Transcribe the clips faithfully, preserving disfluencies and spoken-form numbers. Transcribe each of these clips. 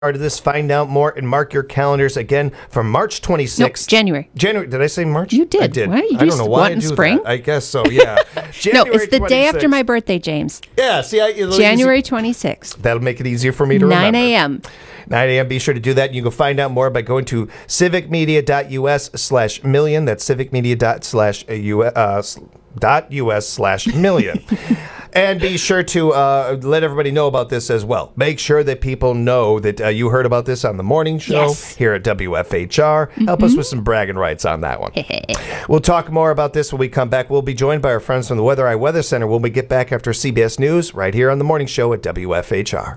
Part of this, find out more and mark your calendars again for March twenty-sixth. Nope, January. January. Did I say March? You did. I did. Why don't you I don't know why I in do spring? that. I guess so. Yeah. No, it's the day after my birthday, James. Yeah. See, I, January twenty-sixth. That'll make it easier for me to remember. nine a.m. nine a.m. Be sure to do that. And you can find out more by going to civicmedia.us slash million. That's civicmedia slash uh, dot us slash million. And be sure to uh, let everybody know about this as well. Make sure that people know that uh, you heard about this on the morning show yes. here at W F H R. Mm-hmm. Help us with some bragging rights on that one. We'll talk more about this when we come back. We'll be joined by our friends from the Weather Eye Weather Center when we get back after C B S News right here on the morning show at W F H R.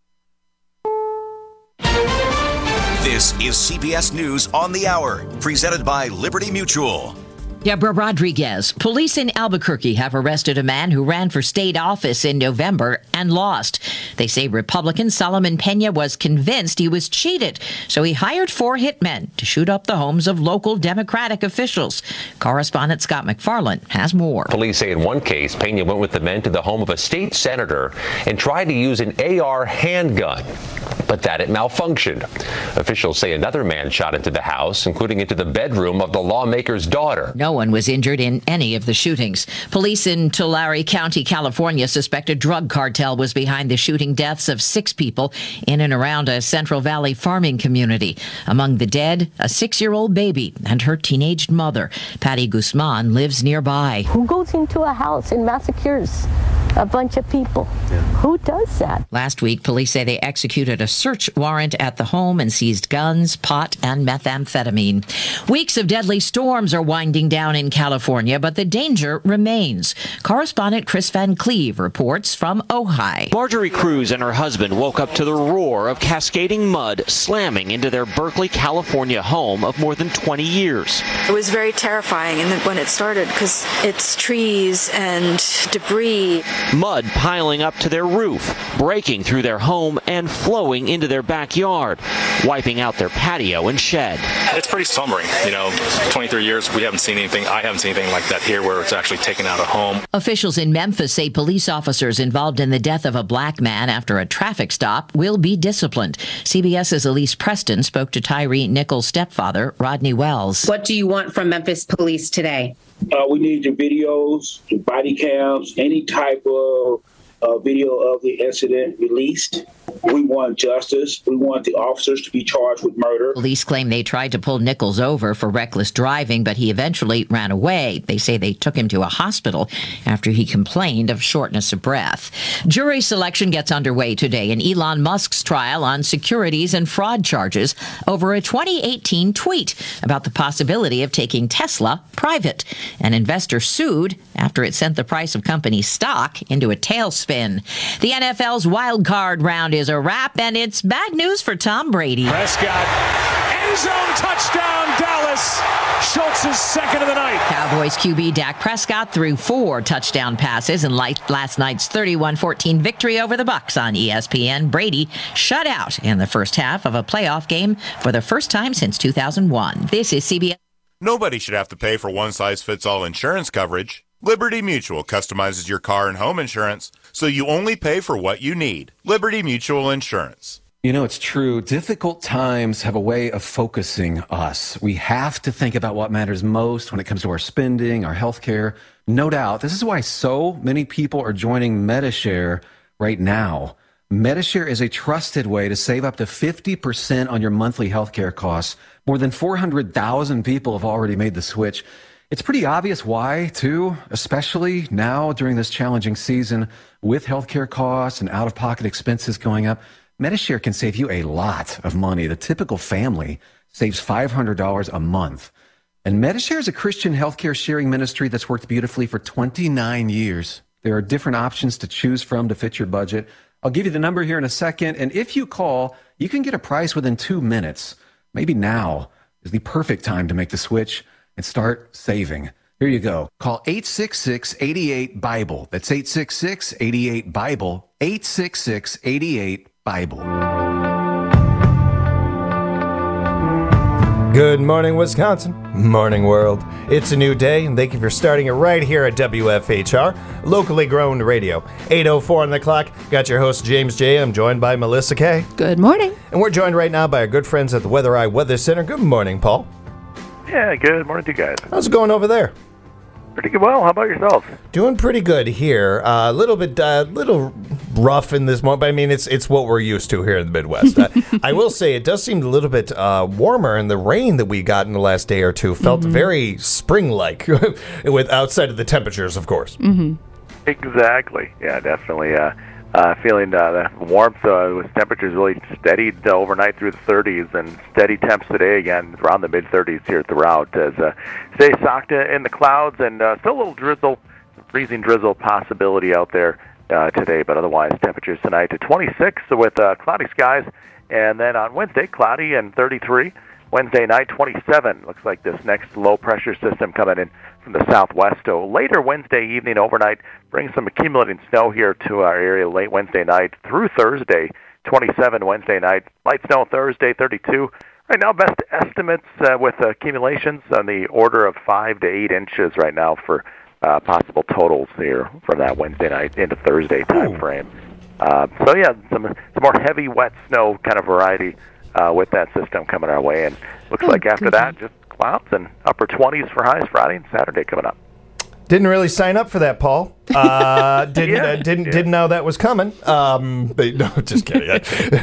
This is C B S News on the Hour, presented by Liberty Mutual. Deborah Rodriguez. Police in Albuquerque have arrested a man who ran for state office in November and lost. They say Republican Solomon Pena was convinced he was cheated, so he hired four hitmen to shoot up the homes of local Democratic officials. Correspondent Scott McFarland has more. Police say in one case, Pena went with the men to the home of a state senator and tried to use an A R handgun, but that it malfunctioned. Officials say another man shot into the house, including into the bedroom of the lawmaker's daughter. No one was injured in any of the shootings. Police in Tulare County, California, suspect a drug cartel was behind the shooting deaths of six people in and around a Central Valley farming community. Among the dead, a six-year-old baby and her teenaged mother. Patty Guzman lives nearby. Who goes into a house and massacres a bunch of people? Yeah. Who does that? Last week, police say they executed a search warrant at the home and seized guns, pot, and methamphetamine. Weeks of deadly storms are winding down in California, but the danger remains. Correspondent Chris Van Cleve reports from Ojai. Marjorie Cruz and her husband woke up to the roar of cascading mud slamming into their Berkeley, California home of more than twenty years. It was very terrifying and when it started because it's trees and debris. Mud piling up to their roof, breaking through their home and flowing into their backyard, wiping out their patio and shed. It's pretty sobering. You know, twenty-three years, we haven't seen anything. I haven't seen anything like that here where it's actually taken out a home. Officials in Memphis say police officers involved in the death of a black man after a traffic stop will be disciplined. CBS's Elise Preston spoke to Tyree Nichols' stepfather, Rodney Wells. What do you want from Memphis police today? Uh, we need your videos, your body cams, any type of uh, video of the incident released. We want justice. We want the officers to be charged with murder. Police claim they tried to pull Nichols over for reckless driving, but he eventually ran away. They say they took him to a hospital after he complained of shortness of breath. Jury selection gets underway today in Elon Musk's trial on securities and fraud charges over a twenty eighteen tweet about the possibility of taking Tesla private. An investor sued after it sent the price of company stock into a tailspin. The N F L's wild card round is a wrap, and it's bad news for Tom Brady. Prescott, end zone touchdown, Dallas. Schultz's second of the night. Cowboys Q B Dak Prescott threw four touchdown passes in last night's thirty-one fourteen victory over the Bucs on E S P N. Brady shut out in the first half of a playoff game for the first time since two thousand one. This is C B S. Nobody should have to pay for one-size-fits-all insurance coverage. Liberty Mutual customizes your car and home insurance so you only pay for what you need. Liberty Mutual Insurance. You know, it's true. Difficult times have a way of focusing us. We have to think about what matters most when it comes to our spending, our health care. No doubt. This is why so many people are joining Medi-Share right now. Medi-Share is a trusted way to save up to fifty percent on your monthly health care costs. More than four hundred thousand people have already made the switch. It's pretty obvious why, too, especially now during this challenging season with healthcare costs and out-of-pocket expenses going up. Medi-Share can save you a lot of money. The typical family saves five hundred dollars a month. And Medi-Share is a Christian healthcare sharing ministry that's worked beautifully for twenty-nine years. There are different options to choose from to fit your budget. I'll give you the number here in a second, and if you call, you can get a price within two minutes. Maybe now is the perfect time to make the switch and start saving. Here you go. Call eight six six, eight eight, BIBLE. That's eight six six, eight eight, BIBLE. eight six six, eight eight, BIBLE. Good morning, Wisconsin. Morning, world. It's a new day, and thank you for starting it right here at W F H R, locally grown radio. eight oh four on the clock. Got your host, James J. I'm joined by Melissa K. Good morning. And we're joined right now by our good friends at the Weather Eye Weather Center. Good morning, Paul. Yeah, good morning to you guys. How's it going over there? Pretty good. Well, how about yourself? Doing pretty good here. A uh, little bit, a uh, little rough in this moment, but I mean, it's it's what we're used to here in the Midwest. uh, I will say it does seem a little bit uh, warmer, and the rain that we got in the last day or two felt mm-hmm. very spring-like, with outside of the temperatures, of course. Mm-hmm. Exactly. Yeah, definitely. Uh, uh, feeling uh, the warmth uh, with temperatures really steadied uh, overnight through the thirties, and steady temps today again around the mid thirties here throughout. As uh, stay socked in the clouds, and uh, still a little drizzle, freezing drizzle possibility out there uh, today. But otherwise, temperatures tonight to twenty-six with uh, cloudy skies, and then on Wednesday, cloudy and thirty-three. Wednesday night, twenty-seven. Looks like this next low-pressure system coming in from the southwest. So later Wednesday evening, overnight, bring some accumulating snow here to our area late Wednesday night through Thursday, twenty-seven Wednesday night. Light snow Thursday, thirty-two. Right now, best estimates uh, with accumulations on the order of five to eight inches right now for uh, possible totals here from that Wednesday night into Thursday time frame. Uh, so, yeah, some, some more heavy, wet snow kind of variety Uh, with that system coming our way. And looks oh, like after that, just clouds and upper twenties for highs Friday and Saturday coming up. Didn't really sign up for that, Paul. Uh, didn't yeah, uh, didn't yeah. didn't know that was coming. Um, but, no, just kidding.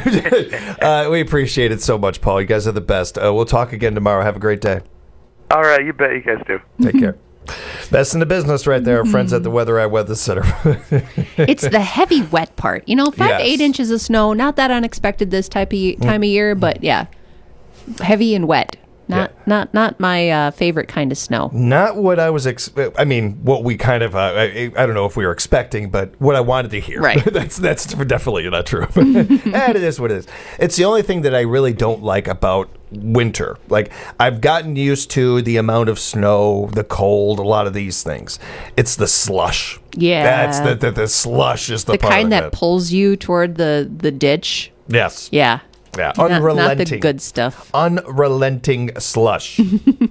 uh, we appreciate it so much, Paul. You guys are the best. Uh, we'll talk again tomorrow. Have a great day. All right, you bet. You guys do. Take care. Best in the business right there, mm-hmm. friends at the Weather Eye Weather Center. It's the heavy wet part. You know, five yes. to eight inches of snow, not that unexpected this type of time of year, but yeah, heavy and wet. Not yeah. not not my uh, favorite kind of snow. Not what I was, ex- I mean, what we kind of, uh, I, I don't know if we were expecting, but what I wanted to hear. Right. that's that's definitely not true. And it is what it is. It's the only thing that I really don't like about winter. Like, I've gotten used to the amount of snow, the cold, a lot of these things. It's the slush. Yeah. That's the, the, the slush is the, the part kind of that it. pulls you toward the, the ditch. Yes. Yeah. Yeah, not, unrelenting. Not the good stuff. Unrelenting slush.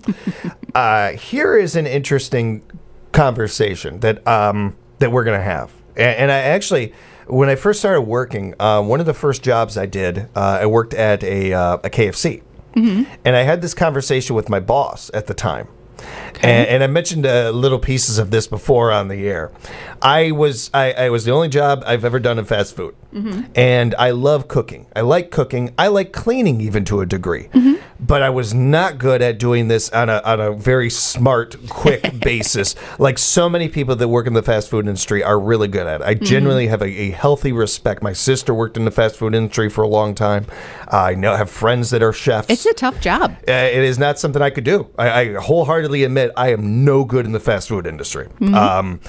uh, here is an interesting conversation that um, that we're going to have. And, and I actually, when I first started working, uh, one of the first jobs I did, uh, I worked at a, uh, a K F C. Mm-hmm. And I had this conversation with my boss at the time. Okay. And, and I mentioned uh, little pieces of this before on the air. I was I, I was the only job I've ever done in fast food, mm-hmm. and I love cooking. I like cooking. I like cleaning even to a degree, mm-hmm. but I was not good at doing this on a on a very smart, quick basis. Like so many people that work in the fast food industry are really good at it. I mm-hmm. genuinely have a, a healthy respect. My sister worked in the fast food industry for a long time. Uh, I know I have friends that are chefs. It's a tough job. Uh, it is not something I could do. I, I wholeheartedly admit I am no good in the fast food industry. Mm-hmm. Um,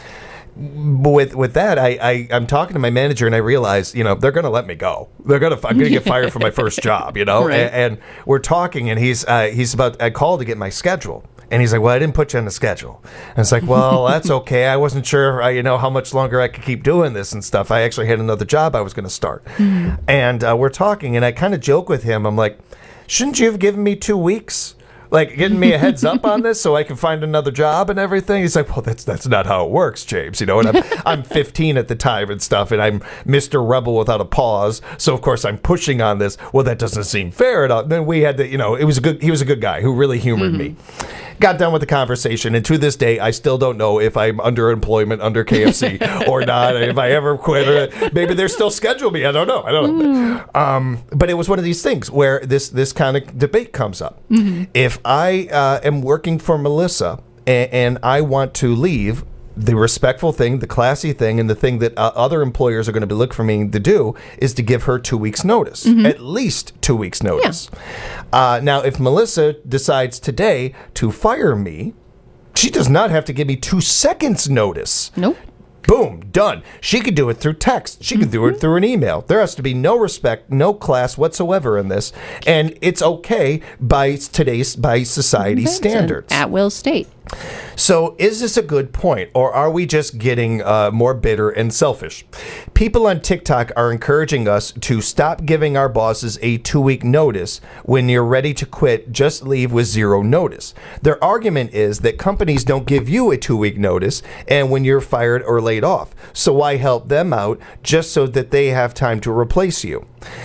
but with with that, I, I I'm talking to my manager and I realize, you know, they're going to let me go. They're going to I'm going to get fired from my first job, you know. Right. And, and we're talking, and he's uh, he's about I called to get my schedule. And he's like, well, I didn't put you on the schedule. And it's like, well, that's okay. I wasn't sure, uh, you know, how much longer I could keep doing this and stuff. I actually had another job I was going to start. Mm-hmm. And uh, we're talking, and I kind of joke with him. I'm like, shouldn't you have given me two weeks? Like, getting me a heads up on this so I can find another job and everything. He's like, well, that's that's not how it works, James. You know, and I'm, I'm fifteen at the time and stuff, and I'm Mister Rebel without a pause. So, of course, I'm pushing on this. Well, that doesn't seem fair at all. Then we had to, you know, it was a good, he was a good guy who really humored mm-hmm. me. Got done with the conversation, and to this day, I still don't know if I'm under employment under K F C or not. If I ever quit, or maybe they're still scheduling me. I don't know. I don't know. Mm. Um, but it was one of these things where this this kind of debate comes up. Mm-hmm. If I uh, am working for Melissa and, and I want to leave, the respectful thing, the classy thing, and the thing that uh, other employers are going to be looking for me to do is to give her two weeks' notice, mm-hmm. at least two weeks' notice. Yeah. Uh, now, if Melissa decides today to fire me, she does not have to give me two seconds' notice. Nope. Boom, done. She could do it through text. She could mm-hmm. do it through an email. There has to be no respect, no class whatsoever in this, and it's okay by today's by society's That's standards. At will state. So is this a good point, or are we just getting uh, more bitter and selfish? People on TikTok are encouraging us to stop giving our bosses a two-week notice. When you're ready to quit, just leave with zero notice. Their argument is that companies don't give you a two-week notice and when you're fired or laid off. So why help them out just so that they have time to replace you?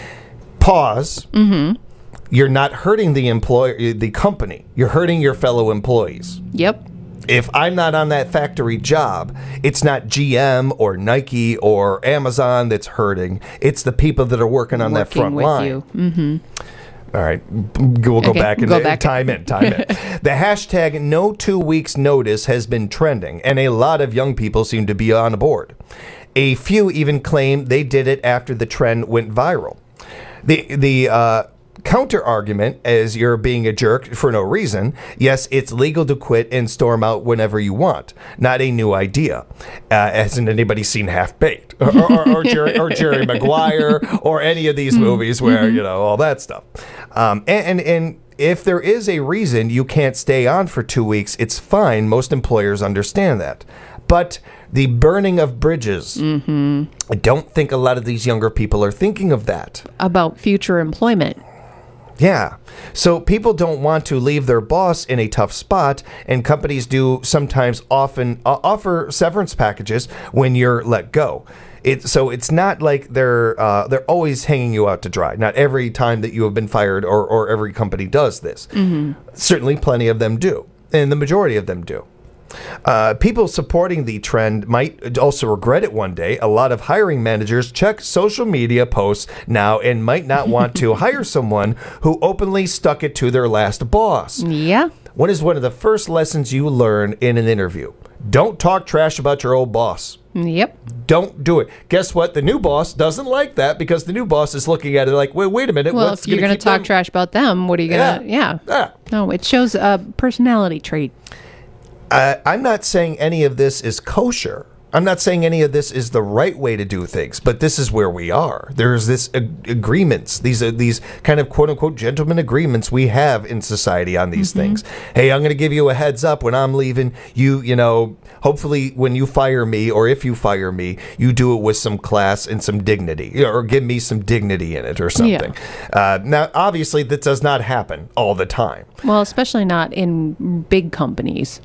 Pause. Mm-hmm. You're not hurting the employer, the company. You're hurting your fellow employees. Yep. If I'm not on that factory job, it's not G M or Nike or Amazon that's hurting. It's the people that are working on Working that front with line. you. Mm-hmm. All right, we'll go Okay, back and go back. time in, time in. The hashtag no two weeks notice has been trending, and a lot of young people seem to be on board. A few even claim they did it after the trend went viral. The the uh, counter argument is you're being a jerk for no reason. Yes, it's legal to quit and storm out whenever you want. Not a new idea. Uh, hasn't anybody seen Half-Baked or, or, or, Jerry, or Jerry Maguire or any of these movies where, you know, all that stuff. Um, and, and, and if there is a reason you can't stay on for two weeks, it's fine. Most employers understand that. But the burning of bridges, Mm-hmm. I don't think a lot of these younger people are thinking of that. About future employment. Yeah. So people don't want to leave their boss in a tough spot, and companies do sometimes often uh, offer severance packages when you're let go. It, so it's not like they're uh, they're always hanging you out to dry. Not every time that you have been fired or, or every company does this. Mm-hmm. Certainly plenty of them do, and the majority of them do. Uh, people supporting the trend might also regret it one day. A lot of hiring managers check social media posts now and might not want to hire someone who openly stuck it to their last boss. Yeah. What is one of the first lessons you learn in an interview? Don't talk trash about your old boss. Yep. Don't do it. Guess what? The new boss doesn't like that because the new boss is looking at it like, wait, wait a minute. Well, what's if you're going going to talk them? trash about them, what are you going to... Yeah. Yeah. yeah. No, it shows a personality trait. Uh, I'm not saying any of this is kosher. I'm not saying any of this is the right way to do things, but this is where we are. There's this ag- agreements. These are these kind of quote unquote gentleman agreements we have in society on these Mm-hmm. things. Hey, I'm going to give you a heads up when I'm leaving. You, you know, hopefully when you fire me or if you fire me, you do it with some class and some dignity, you know, or give me some dignity in it or something. Yeah. Uh, now, obviously, that does not happen all the time. Well, especially not in big companies.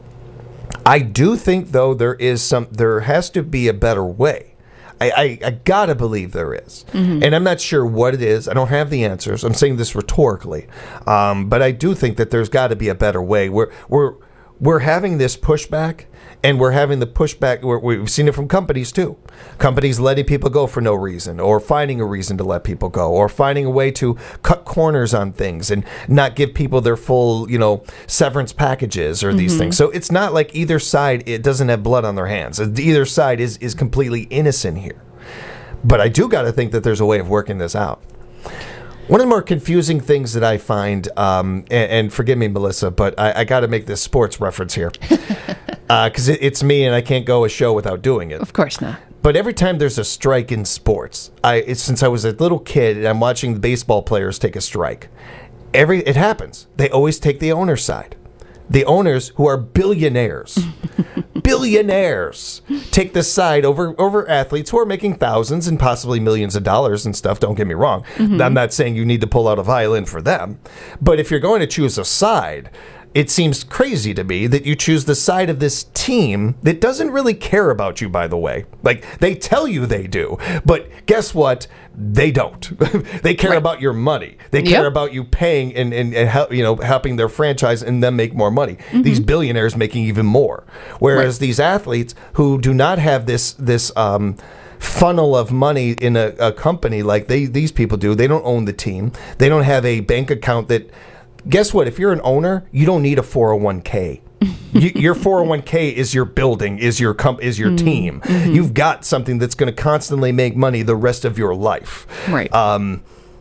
I do think, though, there is some. There has to be a better way. I, I, I gotta believe there is, Mm-hmm. and I'm not sure what it is. I don't have the answers. I'm saying this rhetorically, um, but I do think that there's got to be a better way. We're we're we're having this pushback, and we're having the pushback. We're, we've seen it from companies too. Companies letting people go for no reason, or finding a reason to let people go, or finding a way to cut corners on things and not give people their full, you know, severance packages or these Mhm. things. So it's not like either side, it doesn't have blood on their hands. Either side is is completely innocent here. But I do got to think that there's a way of working this out. One of the more confusing things that I find, um, and, and forgive me, Melissa, but I, I got to make this sports reference here because uh, it, it's me and I can't go a show without doing it. Of course not. But every time there's a strike in sports, I it's, since I was a little kid and I'm watching the baseball players take a strike, every it happens. They always take the owner's side. The owners, who are billionaires, billionaires, take the side over over athletes who are making thousands and possibly millions of dollars and stuff. Don't get me wrong. Mhm. I'm not saying you need to pull out a violin for them. But if you're going to choose a side, it seems crazy to me that you choose the side of this team that doesn't really care about you, by the way. Like, they tell you they do, but guess what? They don't. They care Right. about your money. They care Yep. about you paying and, and, and help, you know, helping their franchise and them make more money. Mhm. These billionaires making even more. Whereas Right. these athletes who do not have this, this, um, funnel of money in a, a company like they these people do, they don't own the team. They don't have a bank account that... Guess what? If you're an owner, you don't need a four oh one k. you, your four oh one k is your building, is your comp, is your team. Mhm. You've got something that's going to constantly make money the rest of your life. Right. Um,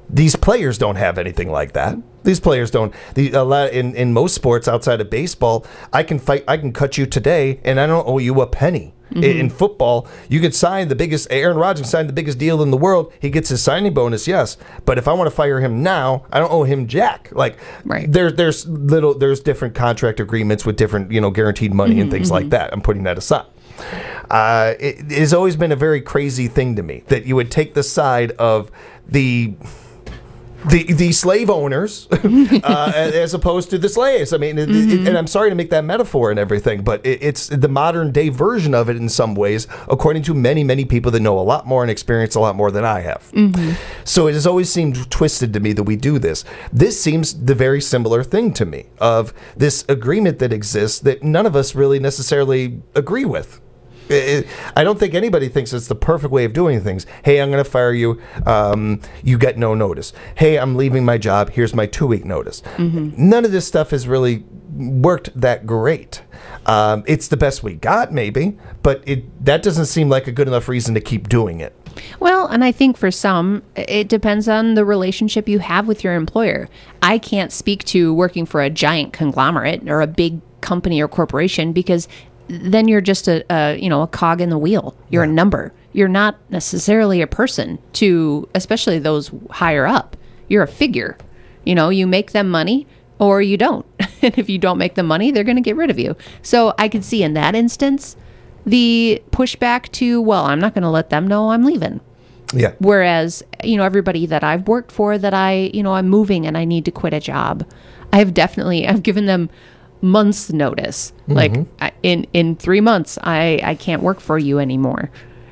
These players don't have anything like that. These players don't. The, a lot in, in most sports outside of baseball, I can fight. I can cut you today, and I don't owe you a penny. Mm-hmm. In, in football, you could sign the biggest. Aaron Rodgers signed the biggest deal in the world. He gets his signing bonus, yes. But if I want to fire him now, I don't owe him jack. Like right. there, there's little. There's different contract agreements with different, you know, guaranteed money mm-hmm, and things mm-hmm. like that. I'm putting that aside. Uh, it, it has always been a very crazy thing to me that you would take the side of the. The the slave owners, uh, as opposed to the slaves. I mean, it, mm-hmm. it, and I'm sorry to make that metaphor and everything, but it, it's the modern day version of it in some ways, according to many, many people that know a lot more and experience a lot more than I have. Mm-hmm. So it has always seemed twisted to me that we do this. This seems the very similar thing to me, of this agreement that exists that none of us really necessarily agree with. It, I don't think anybody thinks it's the perfect way of doing things. Hey, I'm going to fire you. Um, you get no notice. Hey, I'm leaving my job. Here's my two-week notice. Mm-hmm. None of this stuff has really worked that great. Um, it's the best we got, maybe, but it that doesn't seem like a good enough reason to keep doing it. Well, and I think for some, it depends on the relationship you have with your employer. I can't speak to working for a giant conglomerate or a big company or corporation, because then you're just a, a you know a cog in the wheel. You're yeah. a number. You're not necessarily a person to, especially those higher up. You're a figure. You know, you make them money or you don't. And if you don't make them money, they're going to get rid of you. So I could see in that instance the pushback to, well, I'm not going to let them know I'm leaving. Yeah. Whereas, you know, everybody that I've worked for that I, you know, I'm moving and I need to quit a job, I've definitely, I've given them months notice. Mm-hmm. Like I, in in three months I I can't work for you anymore.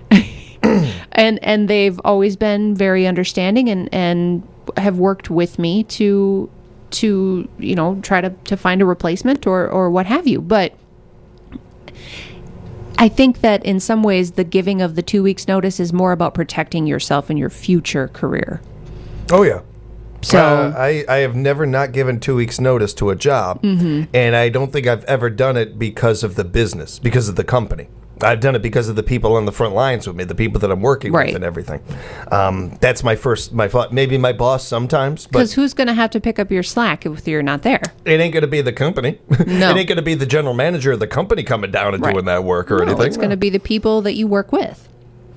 and and they've always been very understanding and and have worked with me to to you know try to to find a replacement or or what have you. But I think that in some ways the giving of the two weeks notice is more about protecting yourself and your future career. Oh yeah. So uh, I, I have never not given two weeks notice to a job, mm-hmm. and I don't think I've ever done it because of the business, because of the company. I've done it because of the people on the front lines with me, the people that I'm working right. with and everything. Um, that's my first, my thought. Maybe my boss sometimes. Because who's going to have to pick up your slack if you're not there? It ain't going to be the company. No. It ain't going to be the general manager of the company coming down and right. doing that work or no, anything. It's going to be the people that you work with.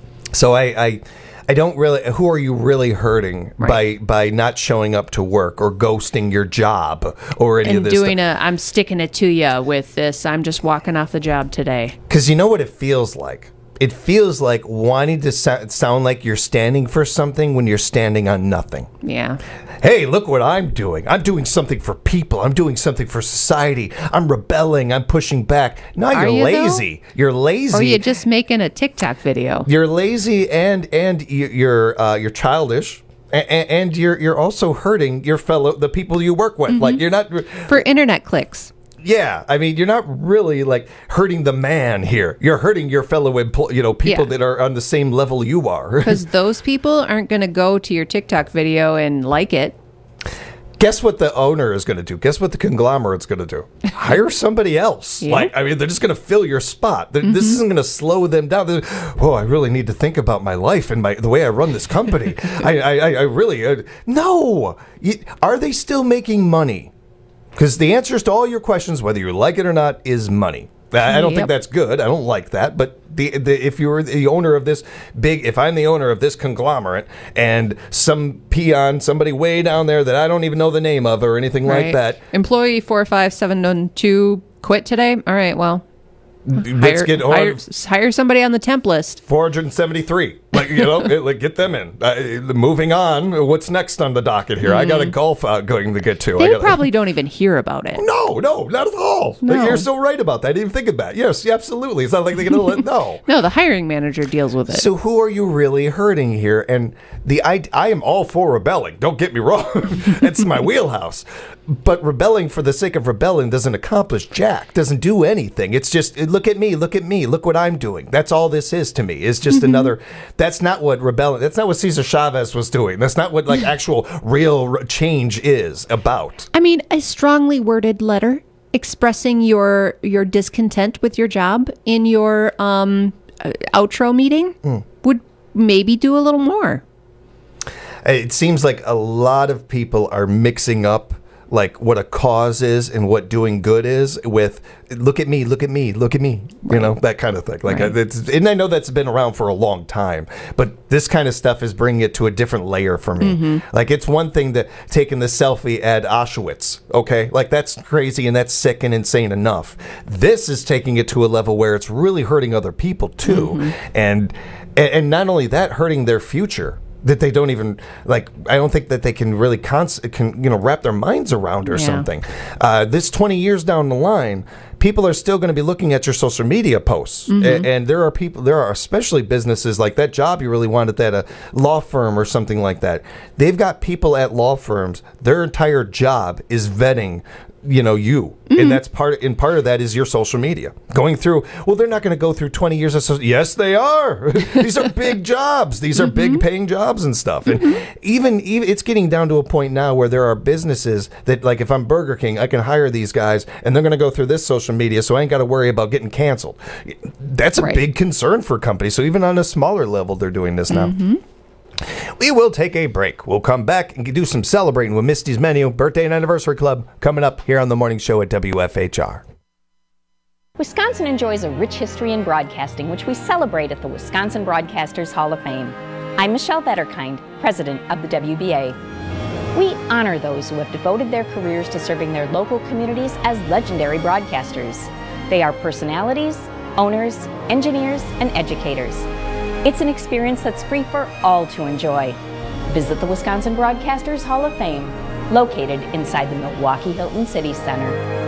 So I... I I don't really. Who are you really hurting right. by by not showing up to work or ghosting your job or any and of this doing stuff? a I'm sticking it to you with this. I'm just walking off the job today. Because you know what it feels like. It feels like wanting to so- sound like you're standing for something when you're standing on nothing. Yeah. Hey, look what I'm doing. I'm doing something for people. I'm doing something for society. I'm rebelling. I'm pushing back. No, Are you're you, lazy. Though? You're lazy. Or you're just making a TikTok video. You're lazy and and you're uh, you're childish. And, and you're you're also hurting your fellow the people you work with. Mm-hmm. Like you're not for internet clicks. Yeah, I mean, you're not really like hurting the man here. You're hurting your fellow, empl- you know, people yeah. that are on the same level you are. Because those people aren't going to go to your TikTok video and like it. Guess what the owner is going to do? Guess what the conglomerate's going to do? Hire somebody else. Yeah. Like, I mean, they're just going to fill your spot. Mm-hmm. This isn't going to slow them down. They're, oh, I really need to think about my life and my the way I run this company. I, I, I really uh, no. You, are they still making money? Because the answers to all your questions, whether you like it or not, is money. I don't yep. think that's good. I don't like that. But the, the if you're the owner of this big, if I'm the owner of this conglomerate and some peon, somebody way down there that I don't even know the name of or anything right. like that. Employee four five seven one two quit today. All right, well. Let's hire, get hire, hire somebody on the temp list. four hundred seventy-three. Like, you know, like get them in. Uh, moving on. What's next on the docket here? Mm. I got a golf out going to get to. They I gotta, probably don't even hear about it. No, no, not at all. No. You're so right about that. I didn't even think of that. Yes, absolutely. It's not like they're going to let no. No, the hiring manager deals with it. So who are you really hurting here? And the I, I am all for rebelling. Don't get me wrong. It's my wheelhouse. But rebelling for the sake of rebelling doesn't accomplish jack. Doesn't do anything. It's just look at me, look at me, look what I'm doing. That's all this is to me. It's just mm-hmm. another. That's not what rebelling. That's not what Cesar Chavez was doing. That's not what like actual real re- change is about. I mean, a strongly worded letter expressing your your discontent with your job in your um, uh, outro meeting mm. would maybe do a little more. it seems like a lot of people are mixing up like what a cause is and what doing good is with look at me, look at me, look at me, right. you know, that kind of thing. Like, right. it's, and I know that's been around for a long time, but this kind of stuff is bringing it to a different layer for me. Mm-hmm. Like, it's one thing to taking the selfie at Auschwitz, okay? Like, that's crazy and that's sick and insane enough. This is taking it to a level where it's really hurting other people too, mm-hmm. and and not only that, hurting their future. That they don't even like. I don't think that they can really cons- can you know wrap their minds around or yeah. something. Uh, this twenty years down the line, people are still going to be looking at your social media posts, mm-hmm. a- and there are people. There are especially businesses like that job you really wanted at a law firm or something like that. They've got people at law firms. Their entire job is vetting. You know, you, mm-hmm. and that's part. And part of that is your social media going through. Well, they're not going to go through twenty years of social. Yes, they are. These are big jobs. These are mm-hmm. big paying jobs and stuff. And mm-hmm. even, even it's getting down to a point now where there are businesses that, like, if I'm Burger King, I can hire these guys, and they're going to go through this social media, so I ain't got to worry about getting canceled. That's a right. big concern for companies. So even on a smaller level, they're doing this now. Mm-hmm. We will take a break. We'll come back and do some celebrating with Misty's Menu, Birthday and Anniversary Club, coming up here on the morning show at W F H R. Wisconsin enjoys a rich history in broadcasting, which we celebrate at the Wisconsin Broadcasters Hall of Fame. I'm Michelle Vetterkind, president of the W B A. We honor those who have devoted their careers to serving their local communities as legendary broadcasters. They are personalities, owners, engineers, and educators. It's an experience that's free for all to enjoy. Visit the Wisconsin Broadcasters Hall of Fame, located inside the Milwaukee Hilton City Center.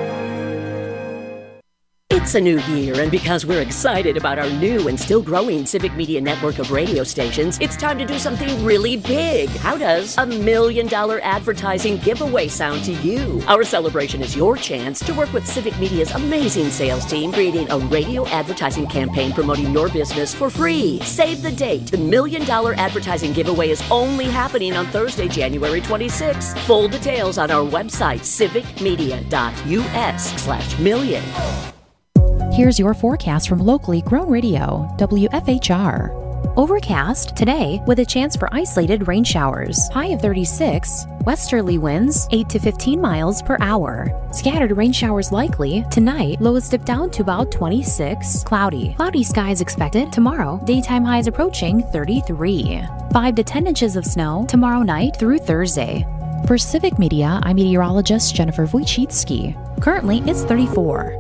It's a new year, and because we're excited about our new and still growing Civic Media network of radio stations, it's time to do something really big. How does a million dollar advertising giveaway sound to you? Our celebration is your chance to work with Civic Media's amazing sales team, creating a radio advertising campaign promoting your business for free. Save the date. The million dollar advertising giveaway is only happening on Thursday, January twenty-sixth. Full details on our website, civicmedia.us slash million. Here's your forecast from locally grown radio, W F H R. Overcast today with a chance for isolated rain showers. High of thirty-six. Westerly winds eight to fifteen miles per hour. Scattered rain showers likely. Tonight, lows dip down to about twenty-six. Cloudy. Cloudy skies expected tomorrow. Daytime highs approaching thirty-three. five to ten inches of snow tomorrow night through Thursday. For Civic Media, I'm meteorologist Jennifer Wojcicki. Currently, it's thirty-four.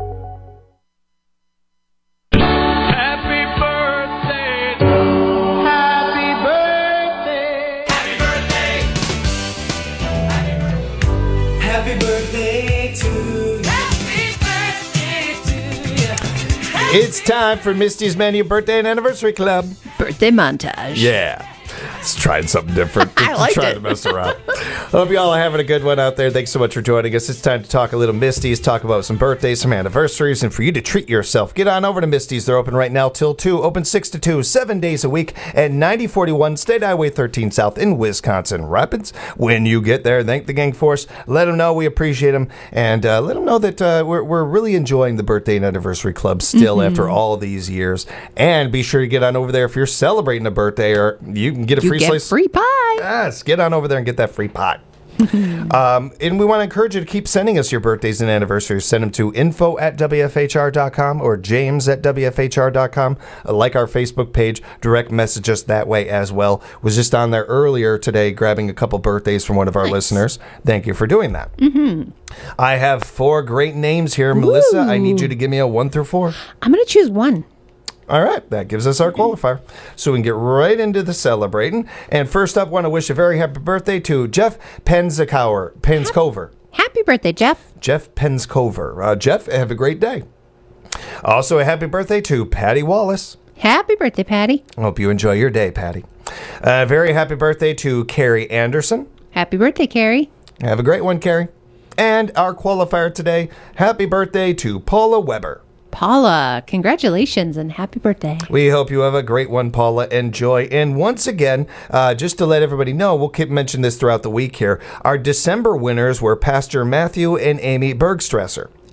It's time for Misty's Menu Birthday and Anniversary Club. Birthday montage. Yeah. Let's try something different. I like try it. to mess around. Hope you all are having a good one out there. Thanks so much for joining us. It's time to talk a little Misty's, talk about some birthdays, some anniversaries, and for you to treat yourself. Get on over to Misty's. They're open right now till two. Open six to two, seven days a week at ninety forty-one State Highway thirteen South in Wisconsin Rapids. When you get there, thank the gang for us. Let them know we appreciate them, and uh, let them know that uh, we're, we're really enjoying the Birthday and Anniversary Club still mm-hmm. after all these years. And be sure to get on over there if you're celebrating a birthday, or you can get a you free get slice. Free pie. Yes, get on over there and get that free pot. um, and we want to encourage you to keep sending us your birthdays and anniversaries. Send them to info at W F H R dot com or james at W F H R dot com. Uh, like our Facebook page, direct message us that way as well. Was just on there earlier today grabbing a couple birthdays from one of our nice. listeners. Thank you for doing that. Mm-hmm. I have four great names here. Ooh. Melissa, I need you to give me a one through four. I'm going to choose one. All right, that gives us our qualifier. So we can get right into the celebrating. And first up, want to wish a very happy birthday to Jeff Penskover. Penskover. Happy birthday, Jeff. Jeff Penskover. Uh, Jeff, have a great day. Also, a happy birthday to Patty Wallace. Happy birthday, Patty. Hope you enjoy your day, Patty. A uh, very happy birthday to Carrie Anderson. Happy birthday, Carrie. Have a great one, Carrie. And our qualifier today, happy birthday to Paula Weber. Paula, congratulations and happy birthday. We hope you have a great one, Paula. Enjoy. And once again, uh, just to let everybody know, we'll keep mentioning this throughout the week here. Our December winners were Pastor Matthew and Amy Bergstresser. Ah.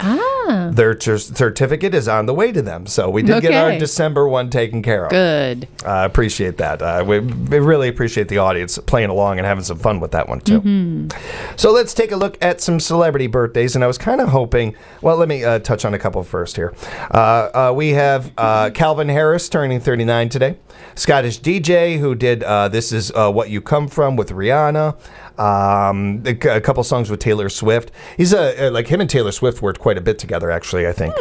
Ah. Their cer- certificate is on the way to them. So we did get our Okay. December one taken care of. Good. I uh, appreciate that. Uh, we, we really appreciate the audience playing along and having some fun with that one, too. Mhm. So let's take a look at some celebrity birthdays. And I was kind of hoping, well, let me uh, touch on a couple first here. Uh, uh, we have uh, Calvin Harris turning thirty-nine today. Scottish D J who did uh, This Is uh, What You Come From with Rihanna. Um, a, a couple songs with Taylor Swift. He's a, like him and Taylor Swift worked quite a bit together, actually, I think.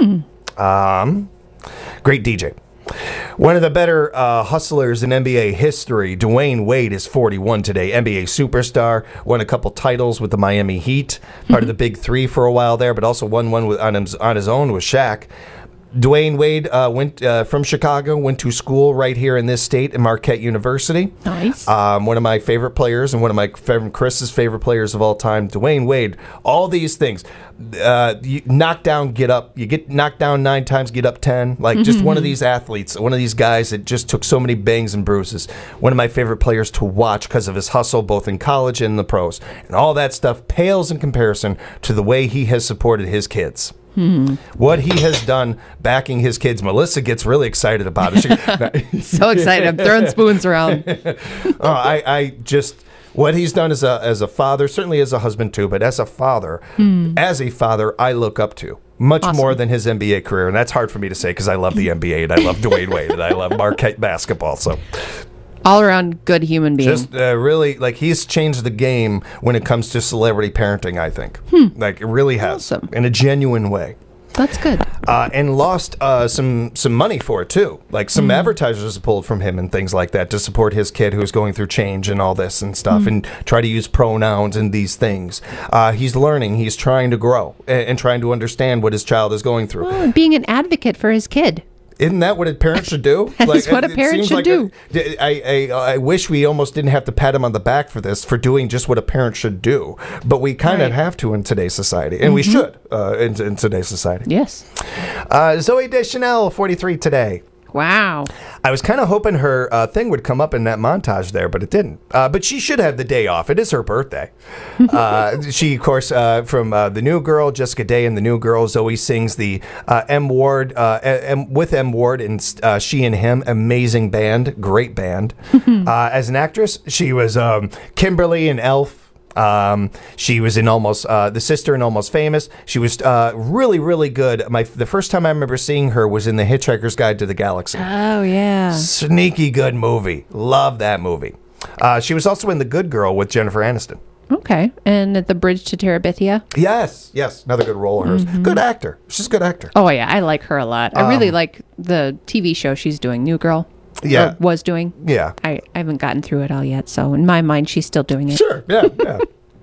Um, great D J. One of the better uh, hustlers in N B A history, Dwayne Wade, is forty-one today. N B A superstar, won a couple titles with the Miami Heat, part of the Big Three for a while there, but also won one with, on, his, on his own with Shaq. Dwayne Wade uh, went uh, from Chicago, went to school right here in this state at Marquette University. Nice. Um, one of my favorite players and one of my favorite, Chris's favorite players of all time, Dwayne Wade. All these things. Uh, you knock down, get up. You get knocked down nine times, get up ten. Like just one of these athletes, one of these guys that just took so many bangs and bruises. One of my favorite players to watch because of his hustle, both in college and in the pros. And all that stuff pales in comparison to the way he has supported his kids. Hmm. What he has done backing his kids. Melissa gets really excited about it. She, So excited. I'm throwing spoons around. oh, I, I just, what he's done as a, as a father, certainly as a husband too, but as a father, Hmm. as a father, I look up to much Awesome. more than his N B A career. And that's hard for me to say because I love the N B A and I love Dwayne Wade and I love Marquette basketball. So All around good human being. just uh, really, like, he's changed the game when it comes to celebrity parenting, I think. Hmm. Like, it really has. Awesome. In a genuine way. That's good. Uh, and lost uh, some some money for it too. Like some Mm. advertisers pulled from him and things like that to support his kid who's going through change and all this and stuff, Mm. and try to use pronouns and these things. Uh, he's learning. He's trying to grow and, and trying to understand what his child is going through. Well, and being an advocate for his kid. Isn't that what a parent should do? That is what a it parent seems should like do. a- I, I, I wish we almost didn't have to pat him on the back for this, for doing just what a parent should do. But we kind of Right. have to in today's society. And we Mhm. should uh, in, in today's society. Yes. Uh, Zoe Deschanel, forty-three today. Wow. I was kind of hoping her uh, thing would come up in that montage there, but it didn't. Uh, but she should have the day off. It is her birthday. uh, she, of course, uh, from uh, The New Girl, Jessica Day and The New Girl, Zoe sings the uh, M. Ward, uh, M- with M. Ward and uh, She and Him, amazing band, great band. uh, as an actress, she was um, Kimberly in Elf. Um, she was in Almost, uh, the sister in Almost Famous. She was uh, really, really good. My the first time I remember seeing her was in The Hitchhiker's Guide to the Galaxy. Oh, yeah. Sneaky good movie. Love that movie. Uh, she was also in The Good Girl with Jennifer Aniston. Okay. And at the Bridge to Terabithia? Yes, yes, another good role of hers. Mhm. Good actor. She's a good actor. Oh, yeah. I like her a lot. I really Um, like the T V show she's doing, New Girl. Yeah. Or was doing. Yeah. I, I haven't gotten through it all yet. So in my mind, she's still doing it. Sure. Yeah, yeah.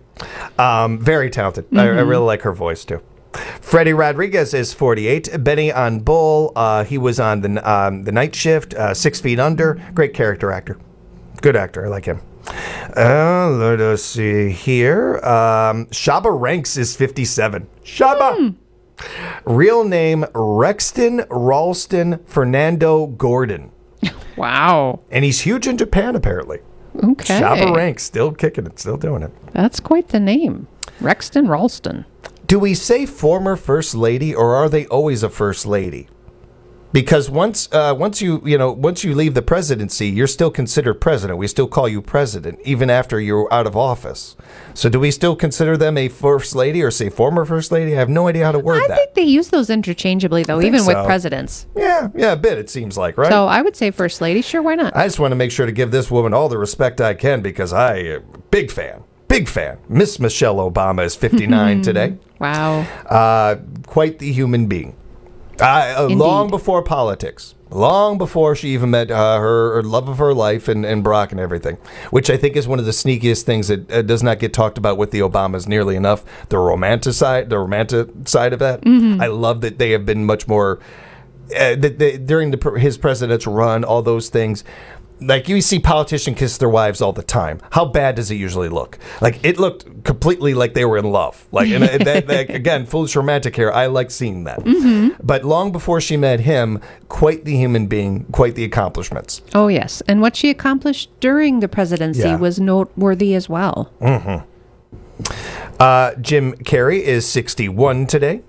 um, very talented. I, I Mhm. really like her voice too. Freddie Rodriguez is forty-eight. Benny on Bull. Uh, he was on the um, the Night Shift. Uh, Six Feet Under. Great character actor. Good actor. I like him. Uh, let us see here. Um, Shaba Ranks is fifty-seven. Shaba. Real name Rexton Ralston Fernando Gordon. Wow. And he's huge in Japan, apparently. Okay. Shaba Ranks, still kicking it, still doing it. That's quite the name. Rexton Ralston. Do we say former first lady, or are they always a first lady? Because once, uh, once you, you know, once you leave the presidency, you're still considered president. We still call you president, even after you're out of office. So, do we still consider them a first lady, or say former first lady? I have no idea how to word I that. think they use those interchangeably, though, I think even with so. presidents. Yeah, yeah, a bit. It seems like, right? So I would say First Lady. Sure, why not? I just want to make sure to give this woman all the respect I can because I am a big fan. Big fan. Miss Michelle Obama is fifty-nine today. Wow. Uh, quite the human being. Uh, uh, long before politics. Long before she even met uh, her, her love of her life and, and Barack and everything. Which I think is one of the sneakiest things that uh, does not get talked about with the Obamas nearly enough. The romantic side, the romantic side of that. Mhm. I love that they have been much more... Uh, that they, during the, his presidential run, all those things... Like, you see politicians kiss their wives all the time. How bad does it usually look? Like, it looked completely like they were in love. Like, and that, that, again, foolish romantic here. I like seeing that. Mhm. But long before she met him, quite the human being, quite the accomplishments. Oh, yes. And what she accomplished during the presidency Yeah. was noteworthy as well. Mm-hmm. Uh, Jim Carrey is sixty-one today.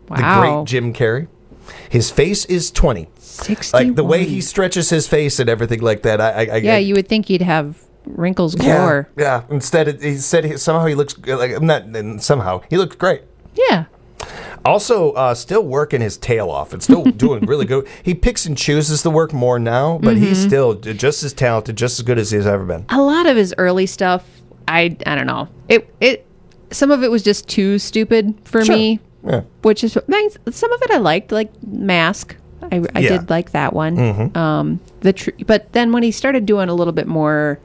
The Wow. great Jim Carrey. His face is twenty. sixty-one. Like the way he stretches his face and everything like that. I, I, I Yeah, you would think he'd have wrinkles yeah, galore. yeah. Instead, it, he said he, somehow he looks like not and somehow he looks great. Yeah. Also, uh, still working his tail off and still doing really good. He picks and chooses the work more now, but he's Mhm. still just as talented, just as good as he's ever been. A lot of his early stuff, I I don't know. It it some of it was just too stupid for Sure. me. Yeah. Which is nice. Some of it I liked, like Mask. I, I Yeah. did like that one. Mhm. Um, the tr- but then when he started doing a little bit more,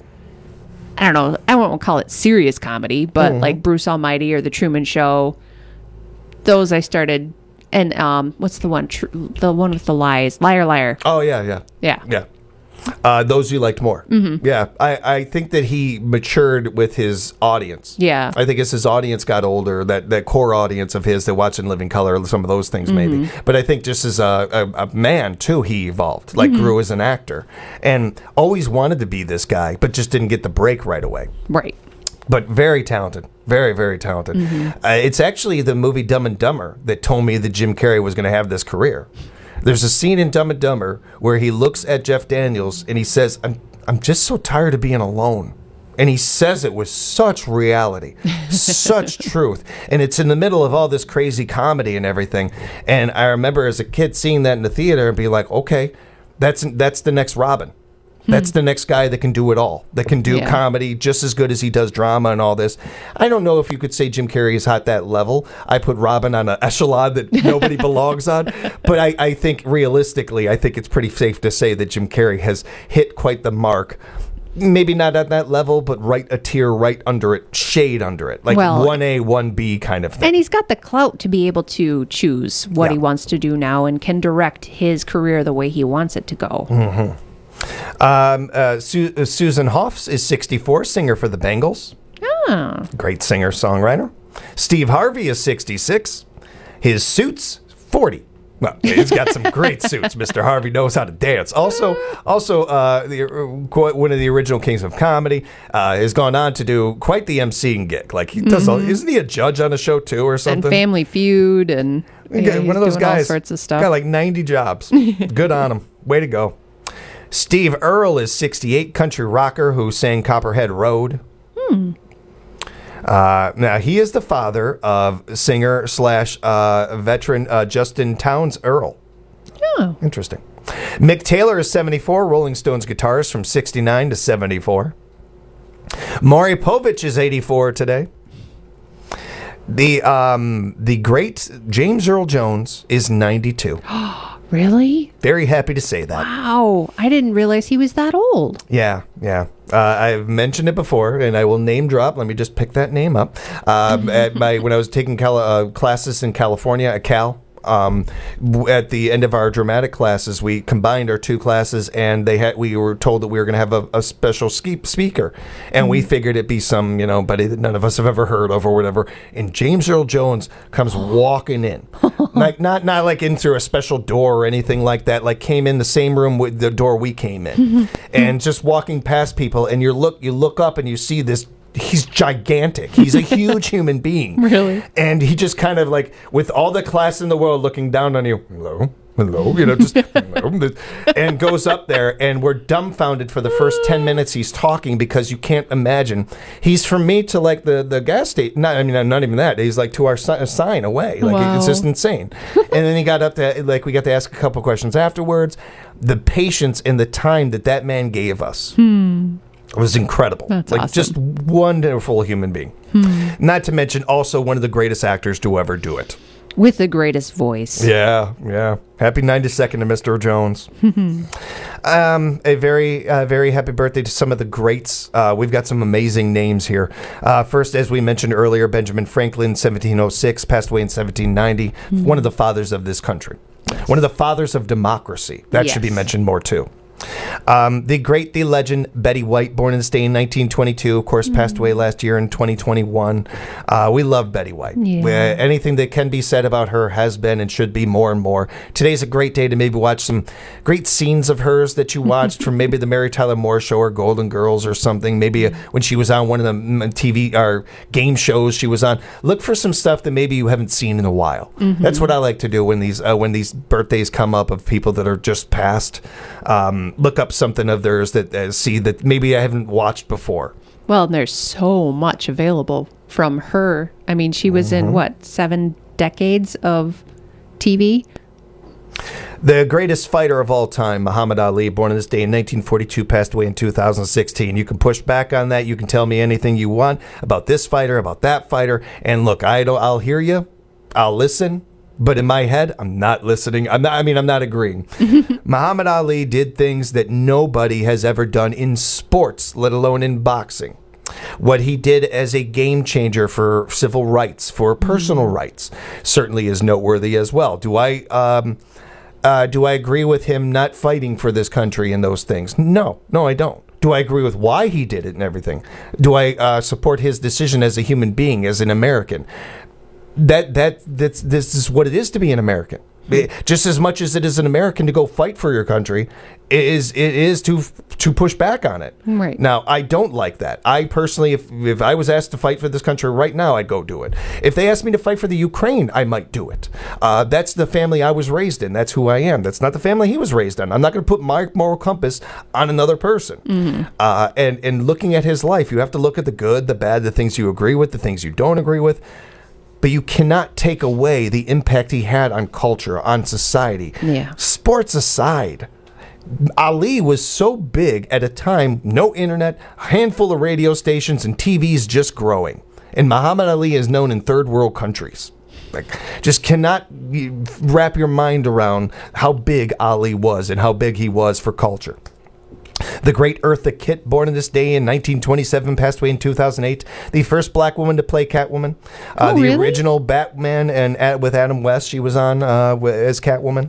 I don't know. I won't call it serious comedy, but Mhm. like Bruce Almighty or The Truman Show. Those I started, and um, what's the one? Tr- the one with the lies, Liar Liar. Oh yeah, yeah, Yeah. yeah. Uh, those you liked more. Mhm. Yeah, I, I think that he matured with his audience. Yeah. I think as his audience got older, that, that core audience of his that watched In Living Color, some of those things maybe. Mhm. But I think just as a, a, a man too, he evolved, like Mhm. grew as an actor, and always wanted to be this guy, but just didn't get the break right away. Right. But very talented, very very talented. Mhm. Uh, it's actually the movie Dumb and Dumber that told me that Jim Carrey was going to have this career. There's a scene in Dumb and Dumber where he looks at Jeff Daniels and he says, I'm, I'm just so tired of being alone. And he says it with such reality, such truth. And it's in the middle of all this crazy comedy and everything. And I remember as a kid seeing that in the theater and be like, okay, that's that's the next Robin. That's the next guy that can do it all, that can do Yeah. comedy just as good as he does drama and all this. I don't know if you could say Jim Carrey is at that level. I put Robin on an echelon that nobody belongs on. But I, I think realistically, I think it's pretty safe to say that Jim Carrey has hit quite the mark. Maybe not at that level, but right a tier right under it, shade under it. Like Well- one A, one B kind of thing. And he's got the clout to be able to choose what he wants to do now and can direct his career the way he wants it to go. Mm-hmm. Um, uh, Su- uh, Susan Hoffs is sixty-four, singer for the Bengals. Ah. Great singer songwriter. Steve Harvey is sixty-six. His suits forty. Well, he's got some great suits. Mister Harvey knows how to dance. Also, also uh, the, uh, quite one of the original kings of comedy uh, has gone on to do quite the emceeing gig. Like he does, all, Mhm. isn't he a judge on a show too or And something? Family Feud and Yeah, yeah, one he's of those doing all guys. sorts of stuff. Got like ninety jobs. Good on him. Way to go. Steve Earle is sixty-eight, country rocker who sang Copperhead Road. Hmm. Uh, now, he is the father of singer slash uh, veteran uh, Justin Townes Earle. Oh. Interesting. Mick Taylor is seventy-four, Rolling Stones guitarist from sixty-nine to seventy-four. Maury Povich is eighty-four today. The um, the great James Earl Jones is ninety-two. Really? Very happy to say that. Wow. I didn't realize he was that old. Yeah, yeah. Uh, I've mentioned it before, and I will name drop. Let me just pick that name up. Um, at my when I was taking Cal- uh, classes in California at Cal. Um, w- at the end of our dramatic classes, we combined our two classes, and they had we were told that we were going to have a, a special ski- speaker, and we figured it'd be some you know buddy that none of us have ever heard of or whatever. And James Earl Jones comes walking in, like not not like in through a special door or anything like that. Like came in the same room with the door we came in, and just walking past people, and you look you look up and you see this. He's gigantic. He's a huge human being. Really? And he just kind of like, with all the class in the world looking down on you, hello, hello, you know, just, hello, and goes up there, and we're dumbfounded for the first ten minutes he's talking because you can't imagine. He's from me to like the, the gas station. Not, I mean, not even that. He's like to our si- sign away. Like, Wow. it's just insane. And then he got up to, like, we got to ask a couple questions afterwards. The patience and the time that that man gave us. Hmm. It was incredible. That's like awesome. just wonderful human being. Hmm. Not to mention also one of the greatest actors to ever do it. With the greatest voice. Yeah, yeah. Happy ninety-second to Mister Jones. um, a very, uh, very happy birthday to some of the greats. Uh, we've got some amazing names here. Uh, first, as we mentioned earlier, Benjamin Franklin, seventeen oh six, passed away in seventeen ninety. Mhm. One of the fathers of this country. One of the fathers of democracy. That should be Yes. mentioned more too. Um, the great, the legend, Betty White, born in this day in nineteen twenty-two, of course, passed away last year in twenty twenty-one. Uh, we love Betty White. Yeah. We- uh, anything that can be said about her has been and should be more and more. Today's a great day to maybe watch some great scenes of hers that you watched from maybe the Mary Tyler Moore Show or Golden Girls or something. Maybe uh, when she was on one of the mm, T V or game shows she was on. Look for some stuff that maybe you haven't seen in a while. Mhm. That's what I like to do when these uh, when these birthdays come up of people that are just passed. Um, look up something of theirs that uh, see that maybe I haven't watched before. Well, and there's so much available from her. I mean, she was in, Mhm. what, seven decades of T V? The greatest fighter of all time, Muhammad Ali, born on this day in nineteen forty-two, passed away in two thousand sixteen. You can push back on that. You can tell me anything you want about this fighter, about that fighter. And look, I don't. I'll hear you. I'll listen. But in my head, I'm not listening. I'm not, I mean, I'm not agreeing. Muhammad Ali did things that nobody has ever done in sports, let alone in boxing. What he did as a game changer for civil rights, for personal rights, certainly is noteworthy as well. Do I um, uh, do I agree with him not fighting for this country and those things? No, no, I don't. Do I agree with why he did it and everything? Do I uh, support his decision as a human being, as an American? That that that's this is what it is to be an American. It- just as much as it is an American to go fight for your country, it is it is to to push back on it. Right. Now, I don't like that. I personally, if if I was asked to fight for this country right now, I'd go do it. If they asked me to fight for the Ukraine, I might do it. Uh, that's the family I was raised in. That's who I am. That's not the family he was raised in. I'm not going to put my moral compass on another person. Mhm. Uh, and and looking at his life, you have to look at the good, the bad, the things you agree with, the things you don't agree with. But you cannot take away the impact he had on culture, on society. Yeah. Sports aside, Ali was so big at a time, no internet, a handful of radio stations, and T Vs just growing. And Muhammad Ali is known in third world countries. Like, just cannot you, wrap your mind around how big Ali was and how big he was for culture. The great Eartha Kitt, born in this day in nineteen twenty-seven, passed away in two thousand eight. The first black woman to play Catwoman. Uh, Oh, the really? original Batman and uh, with Adam West, she was on uh, wi- as Catwoman.